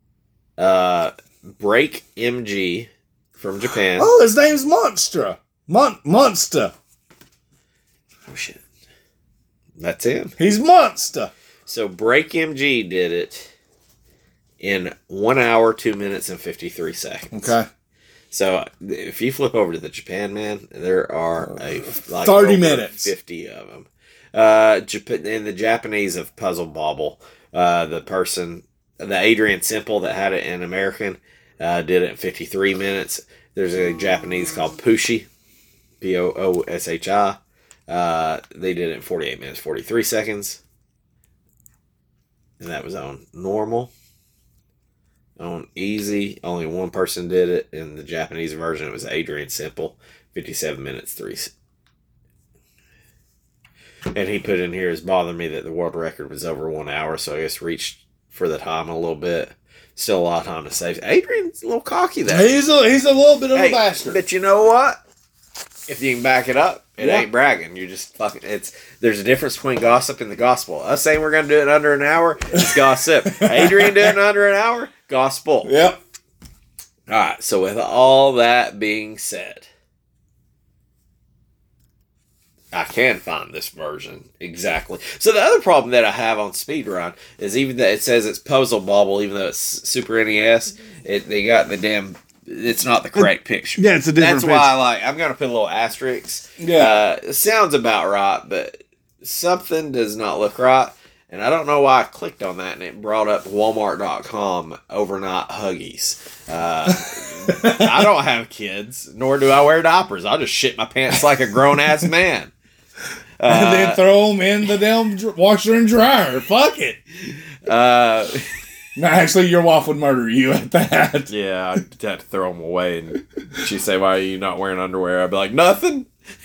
[SPEAKER 1] Break MG from Japan.
[SPEAKER 2] Oh, his name's Monster. Monster.
[SPEAKER 1] Oh shit, that's him.
[SPEAKER 2] He's Monster.
[SPEAKER 1] So Break MG did it in 1 hour, 2 minutes, and 53 seconds.
[SPEAKER 2] Okay.
[SPEAKER 1] So if you flip over to the Japan man, there are like
[SPEAKER 2] 30 minutes,
[SPEAKER 1] 50 of them. In the Japanese of Puzzle Bobble, the Adrian Simple that had it in American, did it in 53 minutes. There's a Japanese called Pooshi, Pooshi. They did it in 48 minutes, 43 seconds. And that was on normal. On easy, only one person did it. In the Japanese version, it was Adrian Simple. 57 minutes, 3. And he put in here, it's bothering me that the world record was over 1 hour, so I guess reached for the time a little bit. Still a lot of time to save. Adrian's a little cocky there.
[SPEAKER 2] He's a little bit of a bastard.
[SPEAKER 1] But you know what? If you can back it up, it ain't bragging. You're just fucking. There's a difference between gossip and the gospel. Us saying we're gonna do it in under an hour is gossip. Adrian doing it in under an hour, gospel.
[SPEAKER 2] Yep.
[SPEAKER 1] All right. So with all that being said, I can find this version exactly. So the other problem that I have on Speedrun is even that it says it's Puzzle Bobble, even though it's Super NES, they got the damn. It's not the correct picture.
[SPEAKER 2] Yeah, it's a different
[SPEAKER 1] picture. That's why I'm going to put a little asterisk.
[SPEAKER 2] Yeah.
[SPEAKER 1] It sounds about right, but something does not look right. And I don't know why I clicked on that and it brought up Walmart.com overnight Huggies. I don't have kids, nor do I wear diapers. I'll just shit my pants like a grown-ass man.
[SPEAKER 2] And then throw them in the damn washer and dryer. Fuck it. No, actually, your wife would murder you at that.
[SPEAKER 1] Yeah, I'd have to throw them away. And she'd say, "Why are you not wearing underwear?" I'd be like, "Nothing."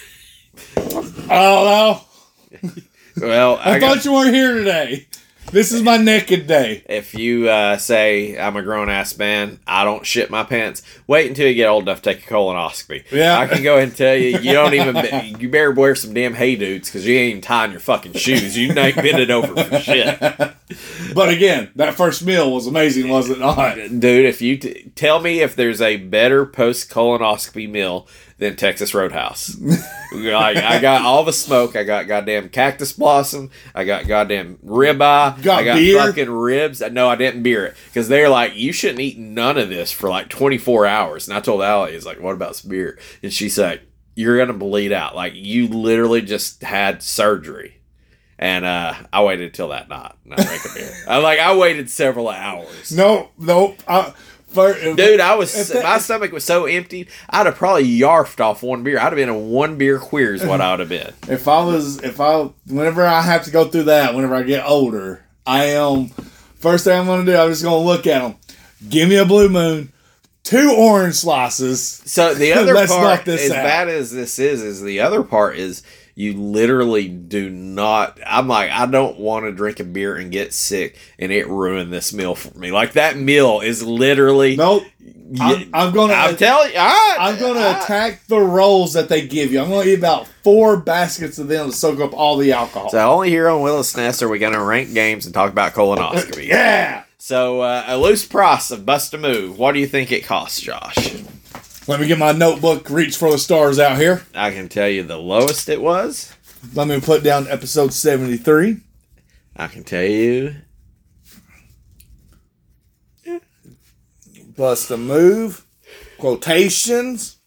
[SPEAKER 2] Oh, no.
[SPEAKER 1] Well,
[SPEAKER 2] I thought you weren't here today. This is my naked day.
[SPEAKER 1] If you say I'm a grown-ass man, I don't shit my pants, wait until you get old enough to take a colonoscopy.
[SPEAKER 2] Yeah.
[SPEAKER 1] I can go ahead and tell you, you better wear some damn hay dudes because you ain't even tying your fucking shoes. You ain't bending over for shit.
[SPEAKER 2] But again, that first meal was amazing, was it not?
[SPEAKER 1] Dude, if you tell me if there's a better post-colonoscopy meal than Texas Roadhouse. Like, I got all the smoke. I got goddamn cactus blossom. I got goddamn ribeye. I got
[SPEAKER 2] beer?
[SPEAKER 1] fucking ribs. No, I didn't beer it. Because they're like, you shouldn't eat none of this for like 24 hours. And I told Allie, it's like, what about some beer? And she's like, you're going to bleed out. Like, you literally just had surgery. And I waited till that night. Not drank a beer. I waited several hours.
[SPEAKER 2] Nope.
[SPEAKER 1] Dude, my stomach was so empty. I'd have probably yarfed off one beer. I'd have been a one beer queer is what I would have been.
[SPEAKER 2] Whenever I have to go through that, whenever I get older, first thing I'm going to do, I'm just going to look at them. Give me a Blue Moon, 2 orange slices.
[SPEAKER 1] So the other part, as bad as this is the other part is you literally do not. I'm like, I don't want to drink a beer and get sick, and it ruined this meal for me. Like, that meal is literally.
[SPEAKER 2] Nope. I'm going to.
[SPEAKER 1] I'm telling you,
[SPEAKER 2] I'm going to attack the rolls that they give you. I'm going to eat about 4 baskets of them to soak up all the alcohol.
[SPEAKER 1] So only here on Willis Nest are we going to rank games and talk about colonoscopy.
[SPEAKER 2] Yeah.
[SPEAKER 1] So a loose price of Bust a Move. What do you think it costs, Josh?
[SPEAKER 2] Let me get my notebook, reach for the stars out here.
[SPEAKER 1] I can tell you the lowest it was.
[SPEAKER 2] Let me put down episode 73.
[SPEAKER 1] I can tell you.
[SPEAKER 2] Bust a Move. Quotations.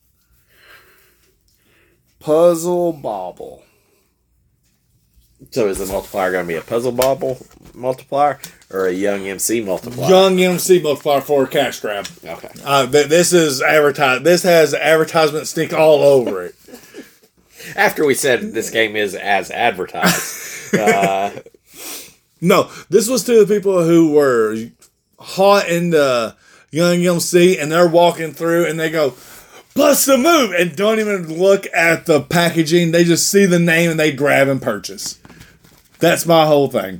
[SPEAKER 2] Puzzle Bobble.
[SPEAKER 1] So is the multiplier going to be a Puzzle Bobble multiplier or a Young MC multiplier?
[SPEAKER 2] Young MC multiplier for a cash grab.
[SPEAKER 1] Okay.
[SPEAKER 2] This is advertised. This has advertisement stink all over it.
[SPEAKER 1] After we said this game is as advertised.
[SPEAKER 2] No, this was to the people who were hot in the Young MC, and they're walking through, and they go, Bust a Move, and don't even look at the packaging. They just see the name, and they grab and purchase. That's my whole thing.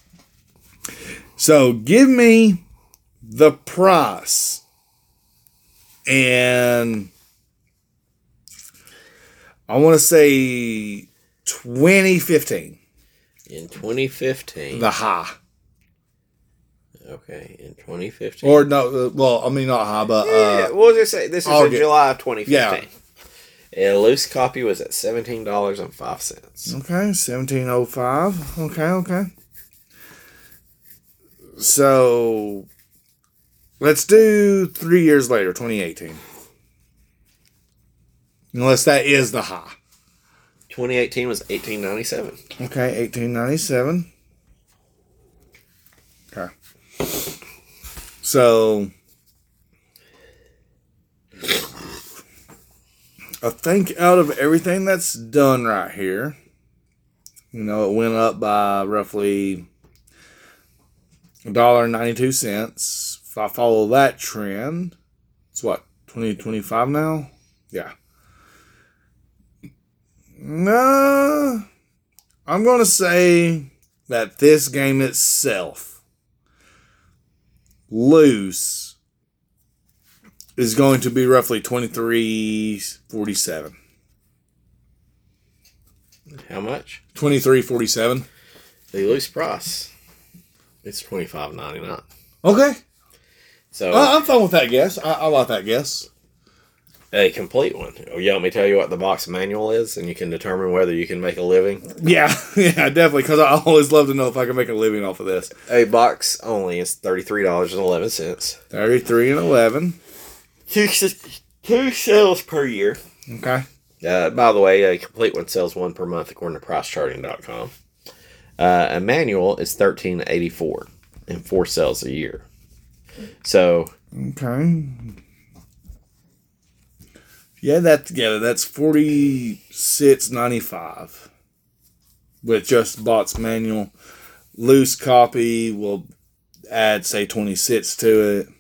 [SPEAKER 2] So, give me the price. And I want to say 2015.
[SPEAKER 1] In 2015.
[SPEAKER 2] The high.
[SPEAKER 1] Okay, in 2015.
[SPEAKER 2] Or no, well, I mean not high, but
[SPEAKER 1] what was I say? This is in July of 2015.
[SPEAKER 2] Yeah.
[SPEAKER 1] A loose copy was at $17.05.
[SPEAKER 2] Okay, 17.05. Okay. So let's do 3 years later, 2018. Unless that is the high.
[SPEAKER 1] 2018 was $18.97.
[SPEAKER 2] Okay, $18.97. Okay. So I think out of everything that's done right here, it went up by roughly $1.92. If I follow that trend, it's what, 2025 now? Yeah. No, I'm going to say that this game itself, loose, is going to be roughly $23.47.
[SPEAKER 1] How much?
[SPEAKER 2] $23.47.
[SPEAKER 1] The loose price. It's $25.99.
[SPEAKER 2] Okay.
[SPEAKER 1] So
[SPEAKER 2] I'm fine with that guess. I like that guess.
[SPEAKER 1] A complete one. You want me to tell you what the box manual is, and you can determine whether you can make a living?
[SPEAKER 2] Yeah, definitely, because I always love to know if I can make a living off of this.
[SPEAKER 1] A box only is $33.11.
[SPEAKER 2] $33.11.
[SPEAKER 1] Two sales per year.
[SPEAKER 2] Okay.
[SPEAKER 1] By the way, a complete one sells one per month according to PriceCharting.com. A manual is $13.84 and 4 sales a year. So.
[SPEAKER 2] Okay. Yeah, that together, that's $46.95 with just box manual. Loose copy will add, say, 26 to it.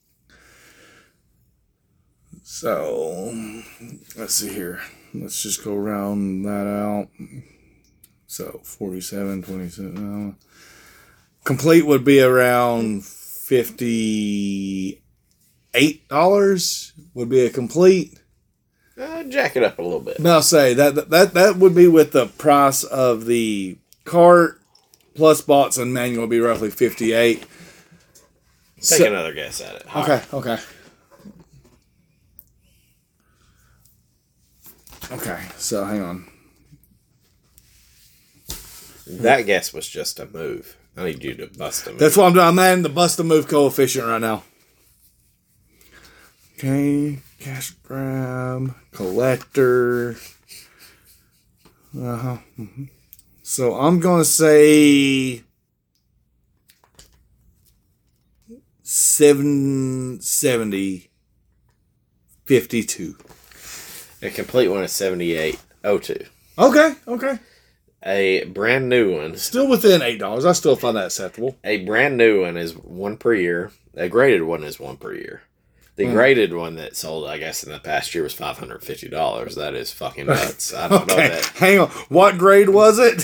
[SPEAKER 2] So, let's see here. Let's just go round that out. So, 47, 27. Complete would be around $58 would be a complete.
[SPEAKER 1] Jack it up a little bit.
[SPEAKER 2] But I'll say that would be with the price of the cart plus box and manual would be roughly $58.
[SPEAKER 1] Take another guess at it.
[SPEAKER 2] Okay. Okay, so hang on.
[SPEAKER 1] That guess was just a move. I need you to bust a move.
[SPEAKER 2] That's what I'm doing. I'm adding the bust a move coefficient right now. Okay, cash grab, collector. So I'm going to say 770 52.
[SPEAKER 1] A complete one is 78.02.
[SPEAKER 2] Okay.
[SPEAKER 1] A brand new one.
[SPEAKER 2] Still within $8. I still find that acceptable.
[SPEAKER 1] A brand new one is one per year. A graded one is one per year. The graded one that sold, I guess, in the past year was $550. That is fucking nuts. I don't know that.
[SPEAKER 2] Hang on. What grade was it?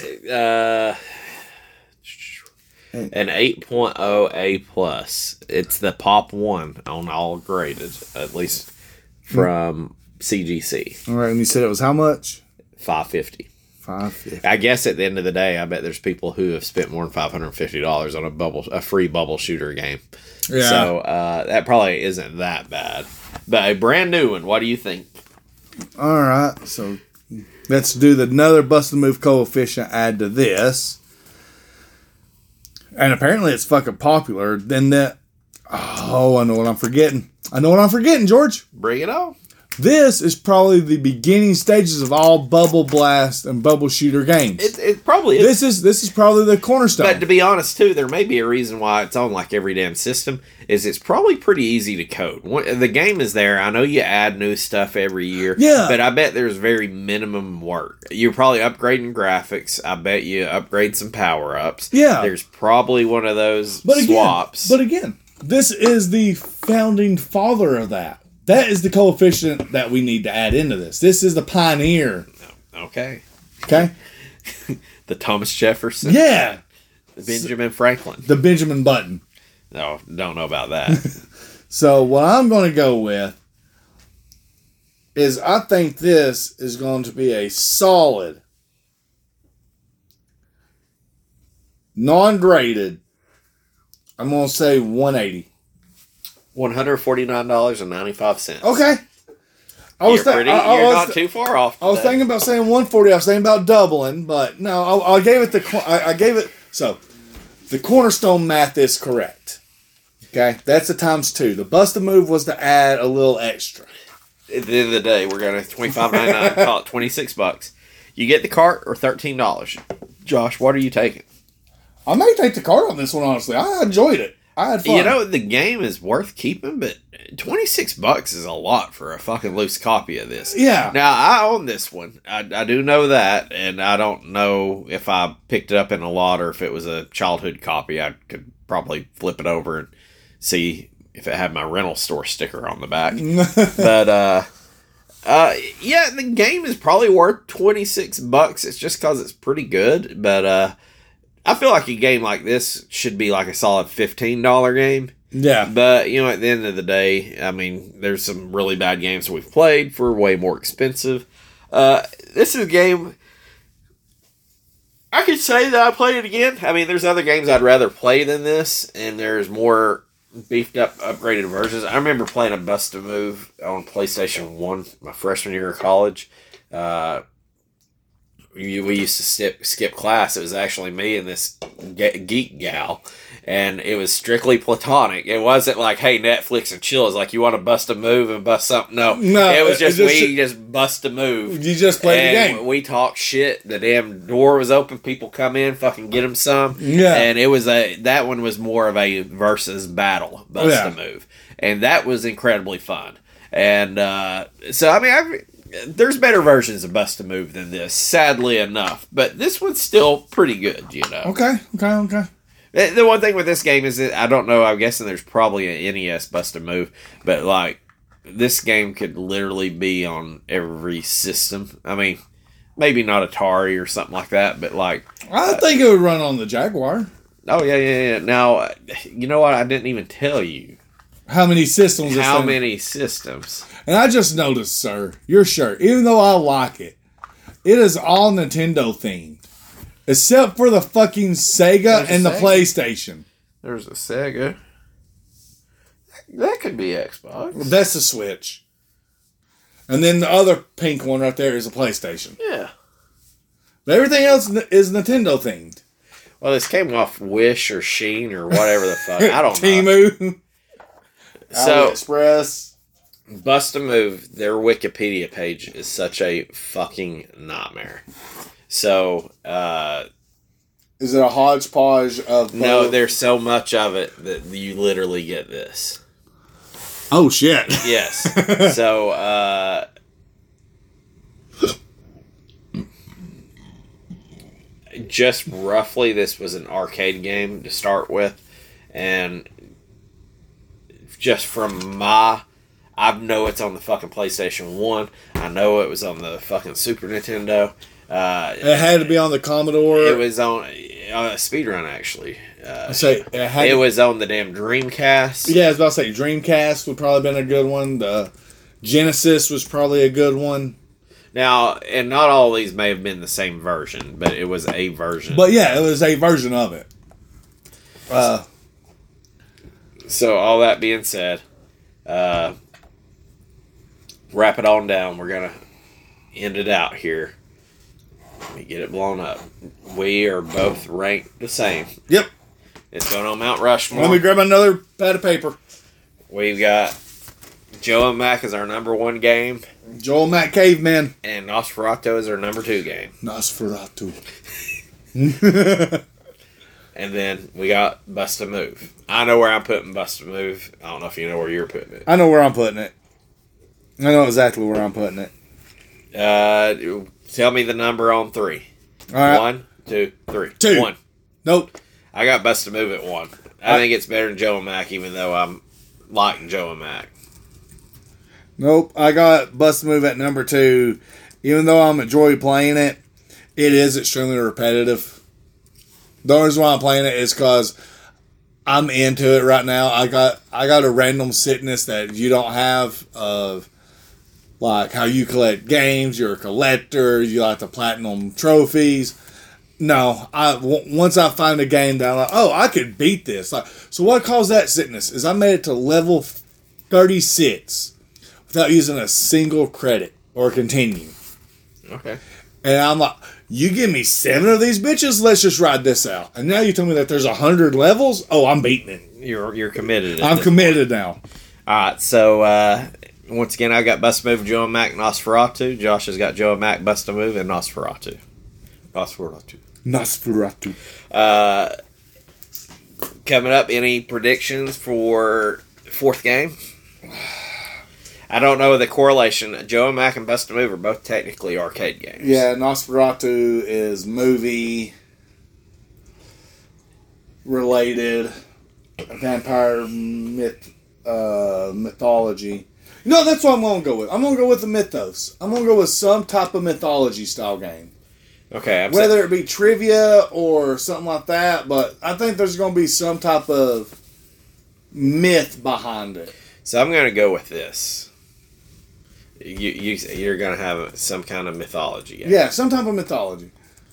[SPEAKER 1] An 8.0 A plus. It's the pop one on all graded, at least from CGC.
[SPEAKER 2] All right, and you said it was how much?
[SPEAKER 1] $550.
[SPEAKER 2] $550.
[SPEAKER 1] I guess at the end of the day, I bet there's people who have spent more than $550 on a free bubble shooter game.
[SPEAKER 2] Yeah.
[SPEAKER 1] So that probably isn't that bad. But a brand new one, what do you think?
[SPEAKER 2] All right, so let's do another busted move coefficient add to this. And apparently it's fucking popular. Then that. Oh, I know what I'm forgetting. George.
[SPEAKER 1] Bring it on.
[SPEAKER 2] This is probably the beginning stages of all bubble blast and bubble shooter games.
[SPEAKER 1] It probably is.
[SPEAKER 2] This is probably the cornerstone.
[SPEAKER 1] But to be honest, too, there may be a reason why it's on like every damn system. Is it's probably pretty easy to code. The game is there. I know you add new stuff every year.
[SPEAKER 2] Yeah.
[SPEAKER 1] But I bet there's very minimum work. You're probably upgrading graphics. I bet you upgrade some power ups.
[SPEAKER 2] Yeah.
[SPEAKER 1] There's probably one of those swaps.
[SPEAKER 2] But again, this is the founding father of that. That is the coefficient that we need to add into this. This is the pioneer.
[SPEAKER 1] Okay.
[SPEAKER 2] Okay?
[SPEAKER 1] The Thomas Jefferson.
[SPEAKER 2] Yeah.
[SPEAKER 1] The Benjamin Franklin.
[SPEAKER 2] The Benjamin Button.
[SPEAKER 1] No, don't know about that.
[SPEAKER 2] So what I'm going to go with is I think this is going to be a solid, non-graded, I'm going to say 180.
[SPEAKER 1] $149.95.
[SPEAKER 2] Okay.
[SPEAKER 1] You're not too far off.
[SPEAKER 2] I was thinking about saying 140. I was thinking about doubling, but no, I gave it I gave it. So the cornerstone math is correct. Okay, that's the times 2. The busted move was to add a little extra.
[SPEAKER 1] At the end of the day, we're going to $25.99, call it $26. You get the cart or $13. Josh, what are you taking?
[SPEAKER 2] I may take the cart on this one. Honestly, I enjoyed it. I had fun.
[SPEAKER 1] You know, the game is worth keeping, but $26 is a lot for a fucking loose copy of this.
[SPEAKER 2] Yeah.
[SPEAKER 1] Now, I own this one. I do know that, and I don't know if I picked it up in a lot or if it was a childhood copy. I could probably flip it over and see if it had my rental store sticker on the back. But, yeah, the game is probably worth $26. It's just because it's pretty good, but, I feel like a game like this should be like a solid $15 game.
[SPEAKER 2] Yeah.
[SPEAKER 1] But, you know, at the end of the day, I mean, there's some really bad games we've played for way more expensive. This is a game I could say that I play it again. I mean, there's other games I'd rather play than this, and there's more beefed up, upgraded versions. I remember playing a Bust a Move on PlayStation 1 my freshman year of college. We used to skip class. It was actually me and this geek gal, and it was strictly platonic. It wasn't like, hey, Netflix and chill. It's like, you want to bust a move and bust something? No, it was just we just bust a move.
[SPEAKER 2] You just played the game.
[SPEAKER 1] We talk shit. The damn door was open. People come in, fucking get them some.
[SPEAKER 2] Yeah.
[SPEAKER 1] And it was that one was more of a versus battle, bust a move. And that was incredibly fun. And so, I mean, there's better versions of Bust a Move than this, sadly enough. But this one's still pretty good, you know.
[SPEAKER 2] Okay.
[SPEAKER 1] The one thing with this game is that, I don't know, I'm guessing there's probably an NES Bust a Move, but, like, this game could literally be on every system. I mean, maybe not Atari or something like that, but, like...
[SPEAKER 2] I think it would run on the Jaguar.
[SPEAKER 1] Oh, yeah. Now, you know what? I didn't even tell you.
[SPEAKER 2] How many systems?
[SPEAKER 1] How many systems?
[SPEAKER 2] And I just noticed, sir, your shirt, even though I like it, it is all Nintendo themed. Except for the fucking Sega and the PlayStation.
[SPEAKER 1] There's a Sega. That could be Xbox.
[SPEAKER 2] That's the Switch. And then the other pink one right there is a PlayStation.
[SPEAKER 1] Yeah.
[SPEAKER 2] But everything else is Nintendo themed.
[SPEAKER 1] Well, this came off Wish or Sheen or whatever the fuck. I don't know.
[SPEAKER 2] Temu.
[SPEAKER 1] So,
[SPEAKER 2] AliExpress.
[SPEAKER 1] Bust a Move, their Wikipedia page is such a fucking nightmare. So,
[SPEAKER 2] Is it a hodgepodge of both?
[SPEAKER 1] no, there's so much of it that you literally get this.
[SPEAKER 2] Oh, shit.
[SPEAKER 1] Yes. So, just roughly, this was an arcade game to start with. And just from I know it's on the fucking PlayStation 1. I know it was on the fucking Super Nintendo.
[SPEAKER 2] It had to be on the Commodore.
[SPEAKER 1] It was on Speedrun, actually.
[SPEAKER 2] It
[SPEAKER 1] was on the damn Dreamcast.
[SPEAKER 2] Yeah, I was about to say Dreamcast would probably been a good one. The Genesis was probably a good one.
[SPEAKER 1] Now, and not all these may have been the same version, but it was a version.
[SPEAKER 2] But yeah, it was a version of it.
[SPEAKER 1] So all that being said, wrap it on down. We're gonna end it out here. Let me get it blown up. We are both ranked the same.
[SPEAKER 2] Yep.
[SPEAKER 1] It's going on Mount Rushmore.
[SPEAKER 2] Let me grab another pad of paper.
[SPEAKER 1] We've got Joe and Mac as our number 1 game.
[SPEAKER 2] Joel Mac Caveman.
[SPEAKER 1] And Nosferatu is our number 2 game.
[SPEAKER 2] Nosferatu.
[SPEAKER 1] And then we got Bust a Move. I know where I'm putting Bust a Move. I don't know if you know where you're putting it.
[SPEAKER 2] I know where I'm putting it. I know exactly where I'm putting it.
[SPEAKER 1] Tell me the number on 3.
[SPEAKER 2] All right.
[SPEAKER 1] 1, 2, 3.
[SPEAKER 2] 2.
[SPEAKER 1] 1.
[SPEAKER 2] Nope.
[SPEAKER 1] I got Bust a Move at 1. I think it's better than Joe and Mac, even though I'm liking Joe and Mac.
[SPEAKER 2] Nope. I got Bust a Move at number 2. Even though I'm enjoy playing it, it is extremely repetitive. The only reason why I'm playing it is because I'm into it right now. I got a random sickness that you don't have of like how you collect games. You're a collector. You like the platinum trophies. No, once I find a game that I'm like, oh, I could beat this. Like, so what caused that sickness is I made it to level 36 without using a single credit or continue.
[SPEAKER 1] Okay.
[SPEAKER 2] And I'm like, you give me 7 of these bitches, let's just ride this out. And now you tell me that there's 100 levels? Oh, I'm beating it.
[SPEAKER 1] You're committed.
[SPEAKER 2] I'm committed now.
[SPEAKER 1] Alright, so once again, I got Bust a Move, Joe and Mac, Nosferatu. Josh has got Joe and Mac, Bust a Move, and Nosferatu.
[SPEAKER 2] Nosferatu.
[SPEAKER 1] Coming up, any predictions for 4th game? I don't know the correlation. Joe and Mac and Bust a Move are both technically arcade games.
[SPEAKER 2] Yeah, Nosferatu is movie related, vampire mythology. No, that's what I'm going to go with. I'm going to go with the mythos. I'm going to go with some type of mythology style game.
[SPEAKER 1] Okay.
[SPEAKER 2] Whether it be trivia or something like that, but I think there's going to be some type of myth behind it.
[SPEAKER 1] So I'm going to go with this. You're going to have some kind of mythology game.
[SPEAKER 2] Yeah, some type of mythology.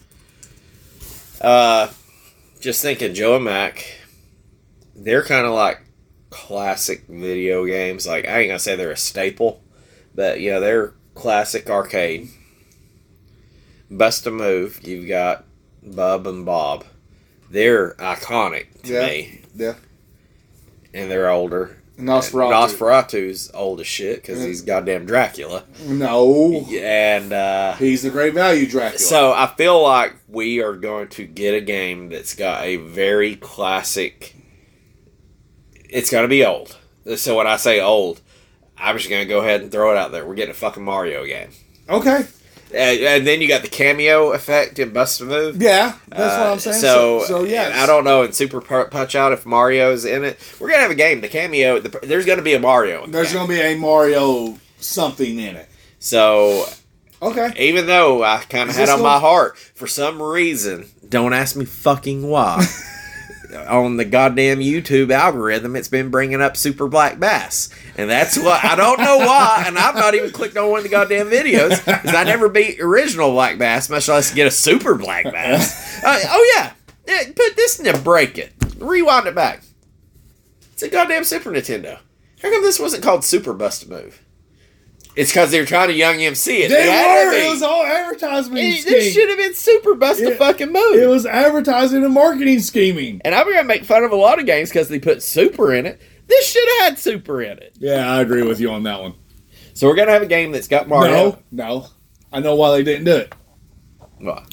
[SPEAKER 1] Just thinking Joe and Mac, they're kind of like classic video games. Like, I ain't going to say they're a staple, but yeah, they're classic arcade. Bust a Move, you've got Bub and Bob. They're iconic to me.
[SPEAKER 2] Yeah.
[SPEAKER 1] And they're older. Nosferatu's old as shit because he's goddamn Dracula.
[SPEAKER 2] No.
[SPEAKER 1] And
[SPEAKER 2] he's the Great Value Dracula.
[SPEAKER 1] So I feel like we are going to get a game that's got a very classic. It's going to be old. So when I say old, I'm just going to go ahead and throw it out there. We're getting a fucking Mario game.
[SPEAKER 2] Okay.
[SPEAKER 1] And then you got the cameo effect in Bust a Move.
[SPEAKER 2] Yeah, that's what I'm saying. So yes.
[SPEAKER 1] I don't know in Super Punch Out if Mario's in it. We're going to have a game. The cameo, there's going to be a Mario.
[SPEAKER 2] There's going to be a Mario something in it.
[SPEAKER 1] So,
[SPEAKER 2] okay.
[SPEAKER 1] Even though I kind of had on my heart, for some reason, don't ask me fucking why, on the goddamn YouTube algorithm, it's been bringing up Super Black Bass. And that's what, I don't know why, and I've not even clicked on one of the goddamn videos, because I never beat original Black Bass, much less get a Super Black Bass. Yeah, put this in there, break it. Rewind it back. It's a goddamn Super Nintendo. How come this wasn't called Super Bust a Move? It's because they were trying to Young MC it.
[SPEAKER 2] They were. It was all advertisement scheme.
[SPEAKER 1] This should have been Super Bust a fucking Move.
[SPEAKER 2] It was advertising and marketing scheming.
[SPEAKER 1] And I'm going to make fun of a lot of games because they put Super in it. This should have had Super in it.
[SPEAKER 2] Yeah, I agree with you on that one.
[SPEAKER 1] So we're going to have a game that's got Mario.
[SPEAKER 2] No. I know why they didn't do it.
[SPEAKER 1] What?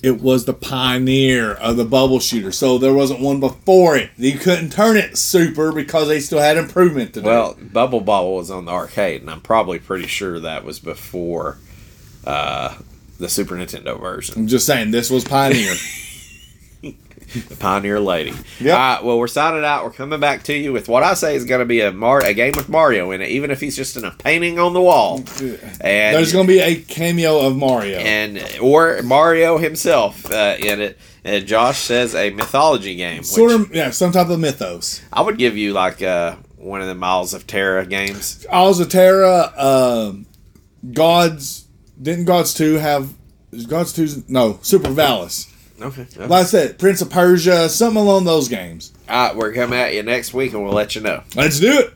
[SPEAKER 2] It was the pioneer of the bubble shooter, so there wasn't one before it. You couldn't turn it super because they still had improvement to do.
[SPEAKER 1] Well, Bubble Bobble was on the arcade, and I'm probably pretty sure that was before the Super Nintendo version.
[SPEAKER 2] I'm just saying, this was pioneer.
[SPEAKER 1] The Pioneer Lady.
[SPEAKER 2] Yep.
[SPEAKER 1] Well, we're signing out. We're coming back to you with what I say is going to be a game with Mario in it, even if he's just in a painting on the wall. And
[SPEAKER 2] there's going to be a cameo of Mario.
[SPEAKER 1] Or Mario himself in it. And Josh says a mythology game.
[SPEAKER 2] Some type of mythos.
[SPEAKER 1] I would give you like one of the Miles of Terra games.
[SPEAKER 2] Miles of Terra, Gods. Didn't Gods 2 have... Is Gods 2... No, Super Valis.
[SPEAKER 1] Okay.
[SPEAKER 2] Like I said, Prince of Persia, something along those games.
[SPEAKER 1] All right, we're coming at you next week, and we'll let you know.
[SPEAKER 2] Let's do it.